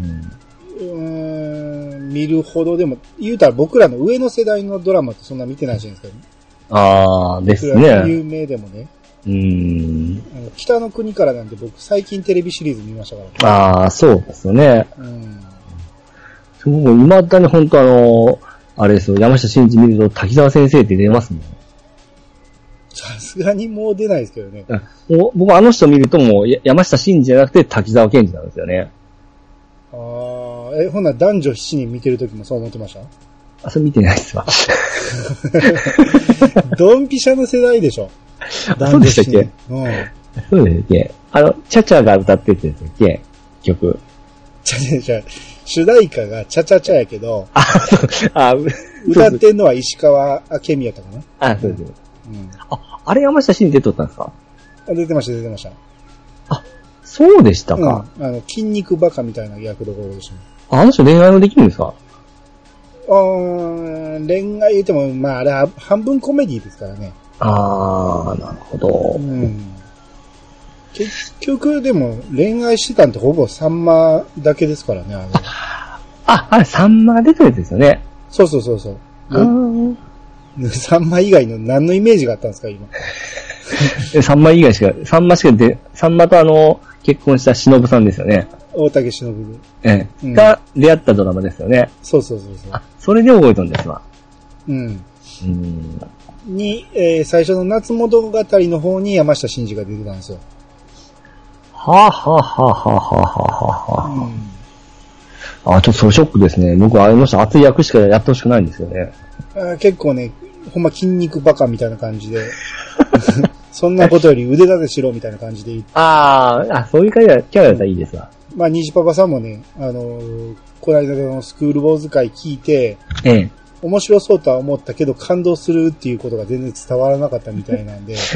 見るほどでも、言うたら僕らの上の世代のドラマってそんな見てないじゃないですか。 ですね。 有名でもね。北の国からなんて僕最近テレビシリーズ見ましたから。 そうですよね。もう未だに本当あれですよ、山下真司見ると滝沢先生って出ますもん。 さすがにもう出ないですけどね。 僕あの人見るともう山下真司じゃなくて滝沢賢治なんですよね。 ほんなら男女7人見てるときもそう思ってました？ それ見てないっすわ。 ドンピシャの世代でしょ。 そうでしたっけ？そうでしたっけ？チャチャが歌ってるやつだっけ？曲。 主題歌がチャチャチャやけど、歌ってんのは石川明美やったかな？ そうです。あれ山下真司出とったんですか？ 出てました。 そうでしたか？ 筋肉バカみたいな役どころでしたね。 あの人恋愛もできるんですか？ 恋愛言っても、まああれは半分コメディですからね。 なるほど。 結局でも恋愛してたんってほぼサンマだけですからね、 あれサンマ出てるやつですよね。 そう。サンマ以外の何のイメージがあったんですか、今。 サンマ以外しか、サンマと結婚した忍さんですよね。 大竹忍。 が出会ったドラマですよね。 そう。 それで覚えたんですわ。 最初の夏物語の方に山下真司が出てたんですよ。 はぁ、はぁ、はぁ、はぁ、はぁ、はぁ。ちょっとそれショックですね。僕はあの人熱い役しかやってほしくないんですよね。 結構ね、ほんま筋肉バカみたいな感じで。そんなことより腕立てしろみたいな感じで言って。 そういうキャラだったらいいですわ。 まあ、虹パパさんもね、この間のスクールウォーズ会聞いて、面白そうとは思ったけど感動するっていうことが全然伝わらなかったみたいなんで。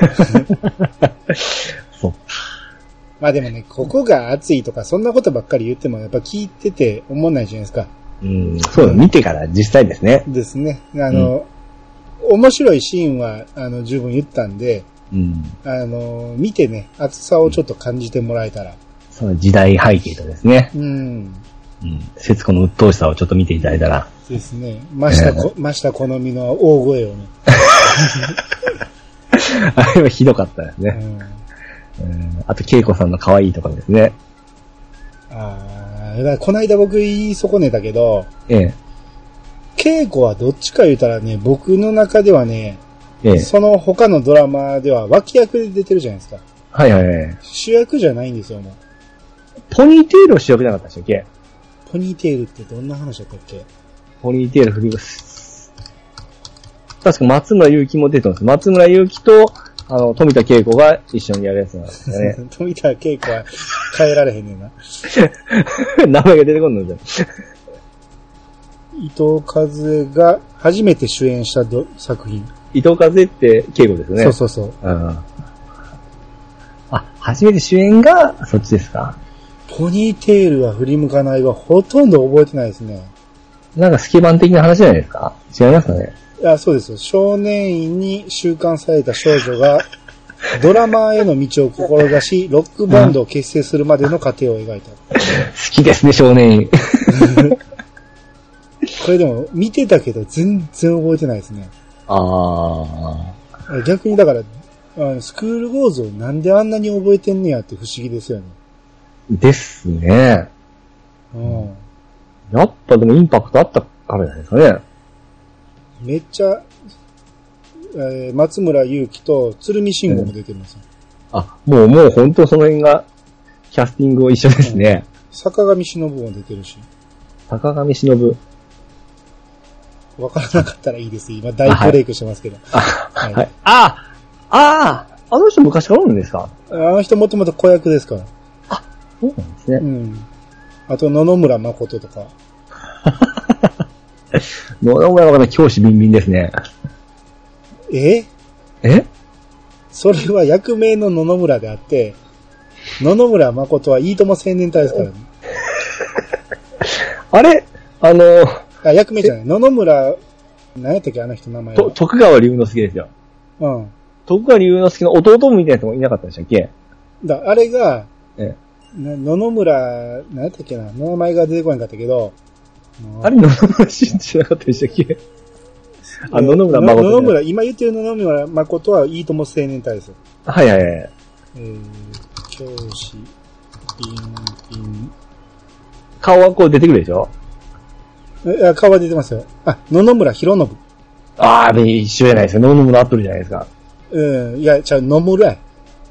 そう。 まあでもね、ここが熱いとかそんなことばっかり言ってもやっぱ聞いてて思わないじゃないですか。 そう、見てから実際ですね。 ですね。面白いシーンは十分言ったんで、見てね、熱さをちょっと感じてもらえたら。 その時代背景とですね。節子の鬱陶しさをちょっと見ていただいたら。 ですね。真下好みの大声をね。 あれはひどかったですね。あと、恵子さんの可愛いところですね。 この間僕言い損ねたけど、恵子はどっちか言うたらね、僕の中ではね、その他のドラマでは脇役で出てるじゃないですか。 はいはいはい。 主役じゃないんですよ、もう。 ポニーテールを主役じゃなかったでしたっけ？ ポニーテールってどんな話だったっけ？ ポニーテール振ります。確か松村祐樹も出てます。松村祐樹と、富田恵子が一緒にやるやつなんですよね。 富田恵子は変えられへんねんな。 名前が出てこんのじゃん。 伊藤和恵が初めて主演した作品。 伊藤和恵って恵子ですね。 そうそうそう。 初めて主演がそっちですか。 ポニーテールは振り向かないはほとんど覚えてないですね。 なんかスケバン的な話じゃないですか？違いますかね？ いや、そうですよ。少年院に収監された少女がドラマーへの道を志し、ロックバンドを結成するまでの過程を描いた。 好きですね、少年院。 これでも見てたけど全然覚えてないですね。逆にだから、スクールウォーズをなんであんなに覚えてんねやって不思議ですよね。 ですね。やっぱでもインパクトあったからじゃないですかね。 めっちゃ、松村祐樹と鶴見慎吾も出てますよ。 もう本当その辺がキャスティング一緒ですね。 坂上忍も出てるし。 坂上忍。 わからなかったらいいです。今大ブレイクしてますけど。 はい。あの人昔からおるんですか？ あの人もともと子役ですから。 そうなんですね。 あと野々村誠とか。 野々村誠教師ビンビンですね。 それは役名の野々村であって、野々村誠はいいとも青年隊ですからね。 あれ役名じゃない。野々村、何やったっけあの人名前は。 徳川龍之介ですよ。徳川龍之介の弟みたいな人もいなかったでしたっけ？ あれが、野々村、何やったっけな、名前が出てこなかったけど、 あれ野々村信じなかったでしたっけ？野々村誠。野 々村、今言ってる野々村誠はいいとも青年隊ですよ。 はいはいはい。 教師、ビン。 顔はこう出てくるでしょ？ 顔は出てますよ。野々村博信。 一緒じゃないですか。野々村アットルじゃないですか。 いや、野村や。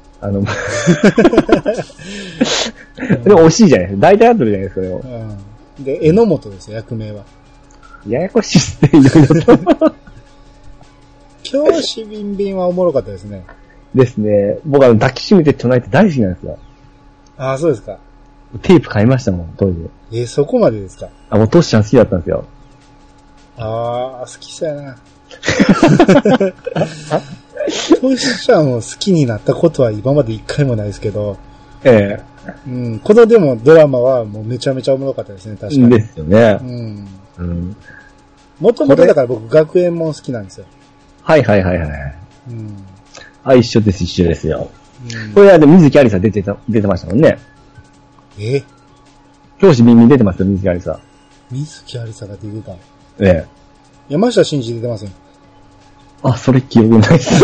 でも惜しいじゃないですか。大体アットルじゃないですか、でも。 で、榎本ですよ、役名は。 ややこしいっすね、いろいろと。 教師ビンビンはおもろかったですね。 ですね。僕抱きしめて唱えて大好きなんですよ。 そうですか。 テープ買いましたもん、当時。 そこまでですか？ もうトシちゃん好きだったんですよ。 好きそうやな。トシちゃんを好きになったことは今まで一回もないですけど。このでもドラマはもうめちゃめちゃおもろかったですね、確かに。 ですよね。 もともとだから僕学園もん好きなんですよ。 はい。一緒ですよ。これはで水木有沙出てましたもんね。教師ビンビン出てますよ、水木有沙。 水木有沙が出てた。山下真司出てません。 それ記憶ないっす。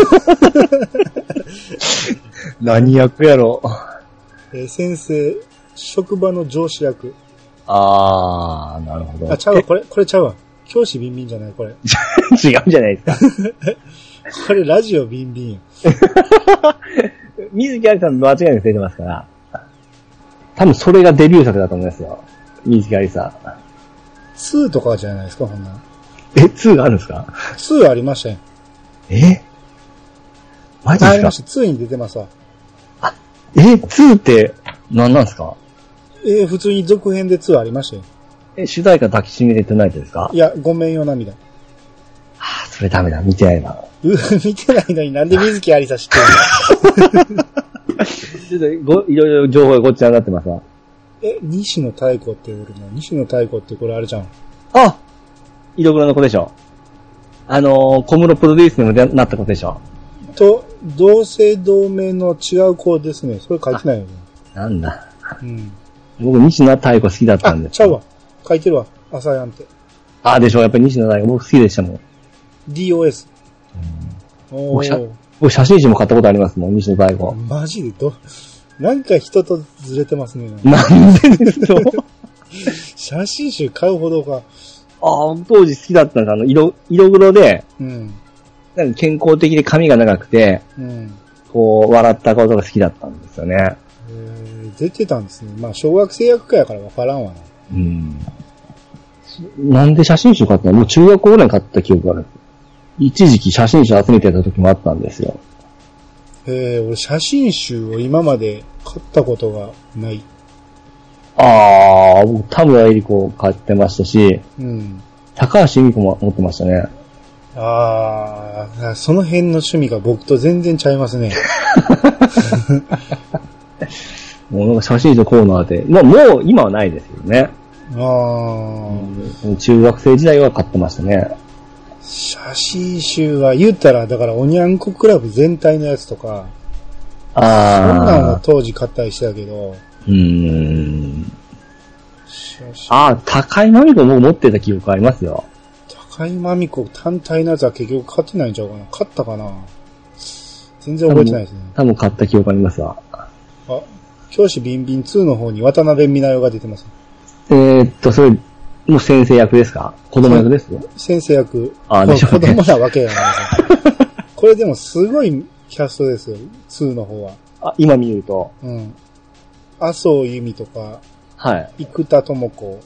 何役やろ。 先生、職場の上司役。 なるほど。 ちゃうわ、これちゃうわ。教師ビンビンじゃない、これ。 違うんじゃないですか。 これラジオビンビン。 水木有沙の間違いなく出てますから。 多分それがデビュー作だと思いますよ。水木有沙。 2とかじゃないですか、ほんな。 2があるんですか？ 2 ありましたよ。 マジですか？ ありました。2に出てますわ。 2って何なんですか？ 普通に続編で2ありましたよ。 主題歌抱きしめてトゥナイトですか？ いや、ごめんよ涙。 それダメだ、見てないな。 見てないのになんで水木有沙知ってるの？ いろいろ情報がごっちゃになってますわ。 西野太鼓っておるの？西野太鼓ってこれあれじゃん。 色黒の子でしょ。小室プロデュースにもなった子でしょ。 と、同姓同名の違う子ですね。それ書いてないよね。 なんだ。僕、西野太鼓好きだったんです。 ちゃうわ。書いてるわ。朝やんって。 でしょ。やっぱり西野太鼓僕好きでしたもん。 DOS。 僕写真集も買ったことありますもん、西野太鼓。 マジでなんか人とずれてますね。 なんでですか？ 写真集買うほどか。 当時好きだったんです。色黒で、なんか健康的で髪が長くて、こう、笑ったことが好きだったんですよね。 出てたんですね。まあ、小学生役やから分からんわな。 なんで写真集買ったの？もう中学校ぐらいに買った記憶がある。一時期写真集集めてた時もあったんですよ。 俺写真集を今まで買ったことがない。 僕、田村恵里子買ってましたし、高橋由美子も持ってましたね。 その辺の趣味が僕と全然ちゃいますね。 もうなんか写真集コーナーで、もう今はないですよね。中学生時代は買ってましたね。 写真集は言ったら、だからおにゃんこクラブ全体のやつとか、そんなんは当時買ったりしてたけど、 高井真美子も持ってた記憶ありますよ。 高井真美子単体のやつは結局買ってないんちゃうかな。買ったかな。全然覚えてないですね。 多分買った記憶ありますわ。 教師ビンビン2の方に渡辺美奈代が出てます。 それ、もう先生役ですか？子供役ですよ。 先生役。 でしょうね。 子供なわけやないですよ。これでもすごいキャストですよ。2の方は。 今見ると。 麻生由美とか。生田智子。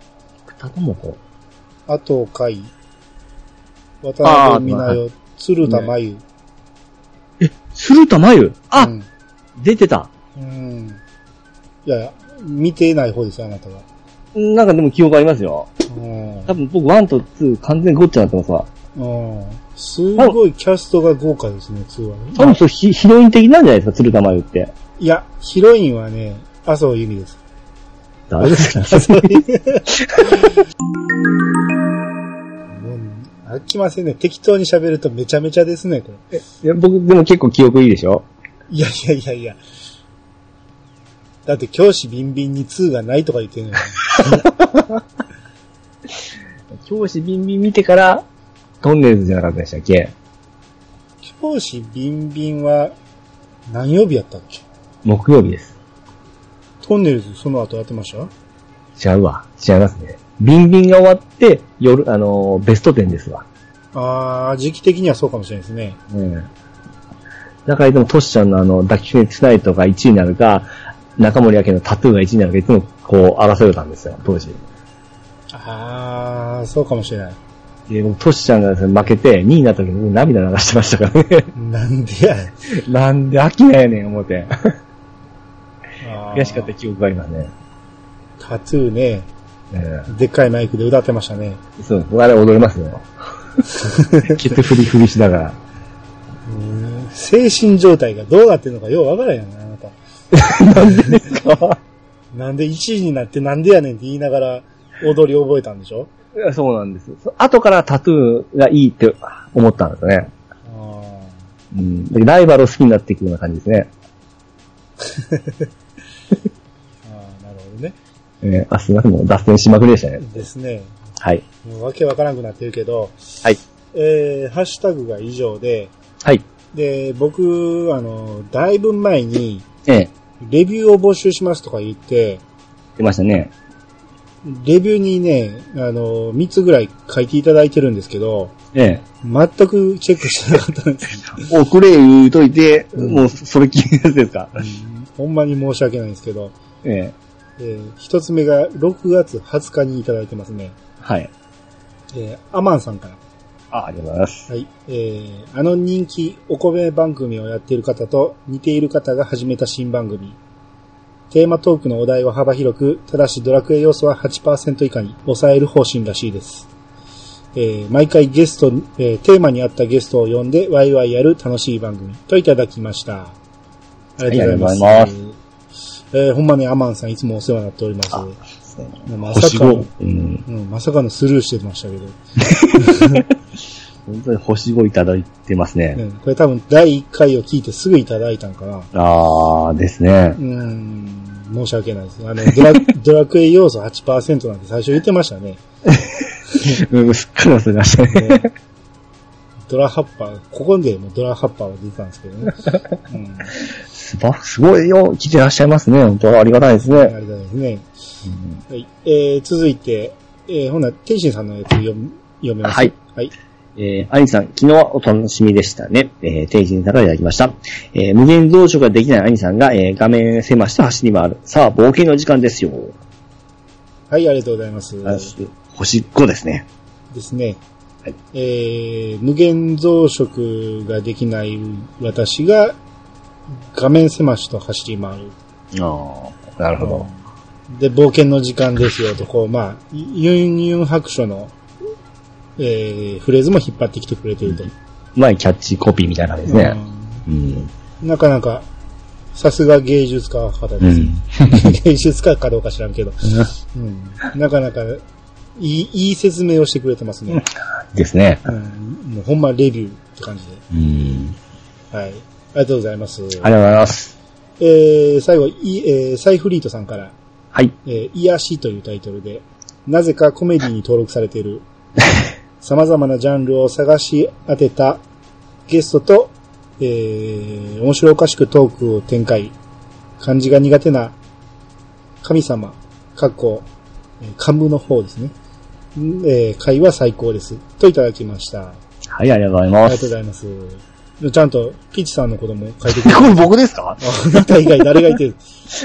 あと海。渡辺美奈代。鶴田真由。 鶴田真由？出てた。 いや、見てない方ですよ、あなたは。 なんかでも記憶ありますよ。多分僕1と2完全にごっちゃになってますわ。 すごいキャストが豪華ですね、2はね。 多分ヒロイン的なんじゃないですか、鶴田真由って。いや、ヒロインはね、麻生由美です。 誰ですか？ 飽きませんね。適当に喋るとめちゃめちゃですね、これ。 いや、僕でも結構記憶いいでしょ？ いや。だって教師ビンビンに2がないとか言ってるのよ。 教師ビンビン見てから、トンネルズじゃなかったでしたっけ？ 教師ビンビンは何曜日やったっけ？ 木曜日です。 トンネルズその後やってました？ 違うわ。違いますね。ビンビンが終わって、夜、ベスト10ですわ。 時期的にはそうかもしれないですね。 だからでもトシちゃんの抱きしめてナイトが1位になるか、中森明菜のタトゥーが1位になるか、いつもこう争えたんですよ、当時。 そうかもしれない。 で、僕トシちゃんが負けて2位になった時に涙流してましたからね。 なんでやなんで飽きないやねん、思って。悔しかった記憶がありますね。 タトゥーね。でっかいマイクで歌ってましたね。 そうです。あれ踊れますよ。ケツフリフリしながら。 精神状態がどうなってるのかようわからんやん、あなた。 なんでですか？ なんで1位になってなんでやねんって言いながら踊り覚えたんでしょ？ いや、そうなんです。後からタトゥーがいいって思ったんですよね。ライバルを好きになっていくような感じですね。 なるほどね。 すみません、もう脱線しまくりでしたね。 ですね。 はい。 もうわけわからなくなってるけど、 はい。 ハッシュタグが以上で、 はい。 で、僕、だいぶ前に、レビューを募集しますとか言って、 出ましたね。 レビューにね、3つぐらい書いていただいてるんですけど、全くチェックしてなかったんですよ。くれ言うといて、もうそれ聞いたやつですか。 ほんまに申し訳ないんですけど、 一つ目が6月20日にいただいてますね。 はい。 アマンさんから。 ありがとうございます。 はい。人気お米番組をやっている方と似ている方が始めた新番組。テーマトークのお題は幅広く、ただしドラクエ要素は 8% 以下に抑える方針らしいです。毎回ゲスト、テーマに合ったゲストを呼んでワイワイやる楽しい番組といただきました。ありがとうございます。ほんまね、アマンさんいつもお世話になっております。まさかの、まさかのスルーしてましたけど。 本当に星5いただいてますね。 これ多分第1回を聞いてすぐいただいたんかな。 あーですね。 申し訳ないです。ドラクエ要素 8% なんて最初言ってましたね。 すっかり忘れましたね。 ドラハッパー、ここでもドラハッパーは出てたんですけどね。 すごいよ、来てらっしゃいますね。本当ありがたいですね。ありがたいですね。はい。続いて、ほな、天心さんのやつ読めます。 はい。はい。兄さん、昨日はお楽しみでしたね。天心さんからいただきました。無限増殖ができない兄さんが、画面狭して走り回る。さあ、冒険の時間ですよ。 はい、ありがとうございます。 星5ですね。 ですね。はい。無限増殖ができない私が、画面狭しと走り回る。 ああ、なるほど。 で、冒険の時間ですよと、こう、まあ、ユンユン白書の、フレーズも引っ張ってきてくれてると。 前キャッチコピーみたいなですね。 なかなか、さすが芸術家方です。芸術家かどうか知らんけど。なかなかいい説明をしてくれてますね。 ですね。 もうほんまレビューって感じで。はい。ありがとうございます。ありがとうございます。 最後、サイフリートさんから。 はい。 癒しというタイトルで、なぜかコメディに登録されている、様々なジャンルを探し当てたゲストと、面白おかしくトークを展開。漢字が苦手な神様、幹部の方ですね。会話最高です。といただきました。 はい、ありがとうございます。 ありがとうございます。ちゃんと、ピッチさんのことも書いてくれて。 これ僕ですか？ あなた以外誰がいてる？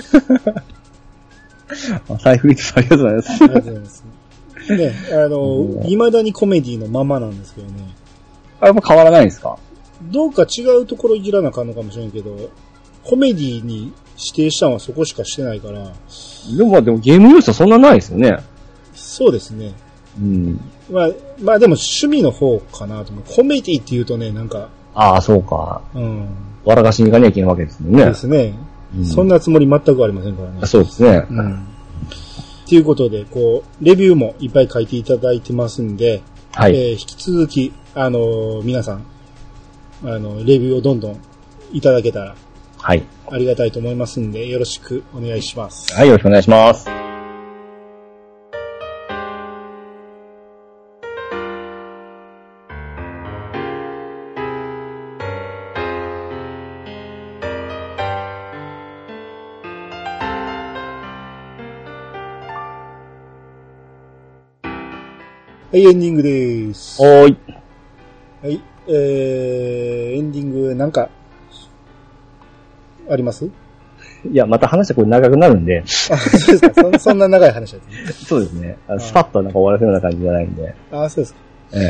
財布リスありがとうございます。ありがとうございます。 ね、未だにコメディのままなんですけどね。 あれも変わらないんですか？ どうか違うところいじらなあかんのかもしれんけど、コメディに指定したのはそこしかしてないから。 でもゲーム要素そんなないですよね。 そうですね。まあでも趣味の方かなと思う。コメディって言うとね、なんか。 ああ、そうか。笑かしに行かなきゃいけないわけですもんね。 ですね。そんなつもり全くありませんからね。 そうですね。 ということで、こう、レビューもいっぱい書いていただいてますんで、はい。引き続き、皆さん、レビューをどんどんいただけたら、はい。ありがたいと思いますんで、よろしくお願いします。 はい、よろしくお願いします。 はい、エンディングです。 はい。 はい、エンディングなんか、あります？ いや、また話はこれ長くなるんで。 あ、そうですか。そんな長い話だったね。 そうですね。スパッとなんか終わらせるような感じじゃないんで。 あ、そうですか。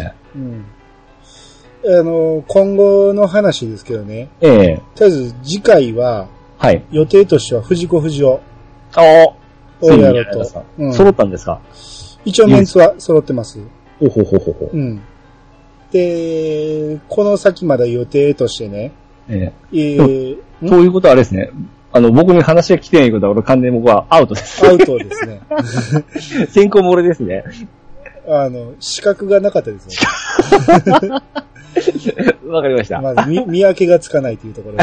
今後の話ですけどね。とりあえず次回は、はい。予定としては藤子不二雄。 ああ。 をやろうと。 揃ったんですか？ 一応メンツは揃ってます。 ほほ。 で、この先まだ予定としてね。 そういうことはあれですね。僕に話が来てないことは俺完全に僕はアウトです。 アウトですね。 先行漏れですね。 資格がなかったですね。 わかりました。 まず見分けがつかないというところで。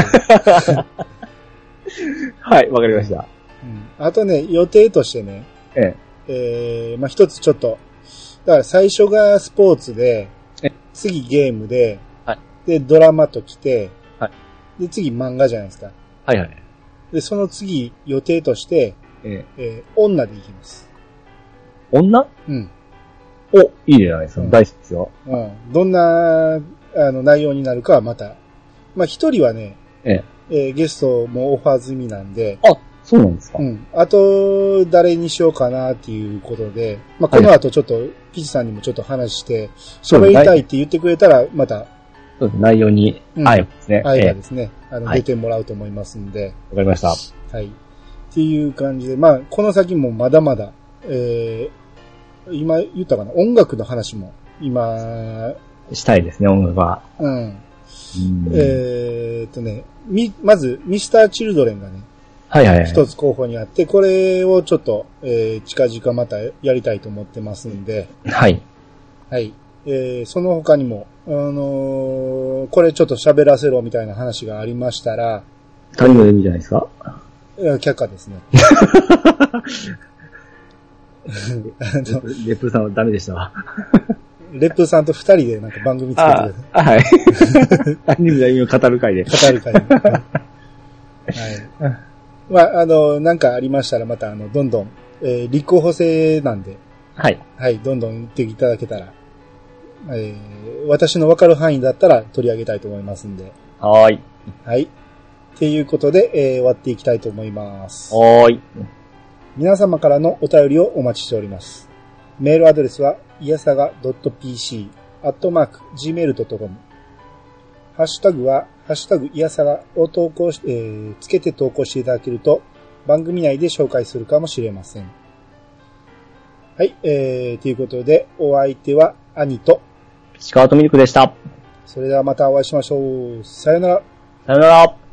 はい、わかりました。 あとね、予定としてね。まあ、一つちょっと、だから最初がスポーツで、次ゲームで、はい、で、ドラマと来て、はい、で、次漫画じゃないですか。 はいはい。 で、その次予定として、女でいきます。 女？お、いいじゃないですか。大好きですよ。 どんな、内容になるかはまた。まあ、一人はね、ゲストもオファー済みなんで。 あ、 そうなんですか。 あと、誰にしようかなっていうことで、まあ、この後ちょっと、ピチさんにもちょっと話して、喋りたいって言ってくれたら、また、 そうです。内容に合えばですね。 合えばですね。出てもらうと思いますんで。 わかりました。 はい。っていう感じで、まあ、この先もまだまだ、今言ったかな、音楽の話も、今、 したいですね、音楽は。 まず、ミスター・チルドレンがね、一つ候補にあって、これをちょっと、近々またやりたいと思ってますんで。 はい。 はい。その他にも、これちょっと喋らせろみたいな話がありましたら。 谷村でいいんじゃないですか？ 却下ですね。 レップさんはダメでしたわ。 レップさんと二人でなんか番組作ってください。はい。谷村意味を語る会で。 語る会で。はい。まあ、なんかありましたらまた、どんどん、立候補制なんで。 はい。 はい、どんどん言っていただけたら、私の分かる範囲だったら取り上げたいと思いますんで。 はい。 はい。っていうことで、終わっていきたいと思います。 はい。 皆様からのお便りをお待ちしております。メールアドレスは、いやさが .pc@gmail.com。ハッシュタグは、ハッシュタグいやさがを投稿し、つけて投稿していただけると、番組内で紹介するかもしれません。はい、ということで、お相手は、兄と、 石川とミルクでした。 それではまたお会いしましょう。さよなら。 さよなら。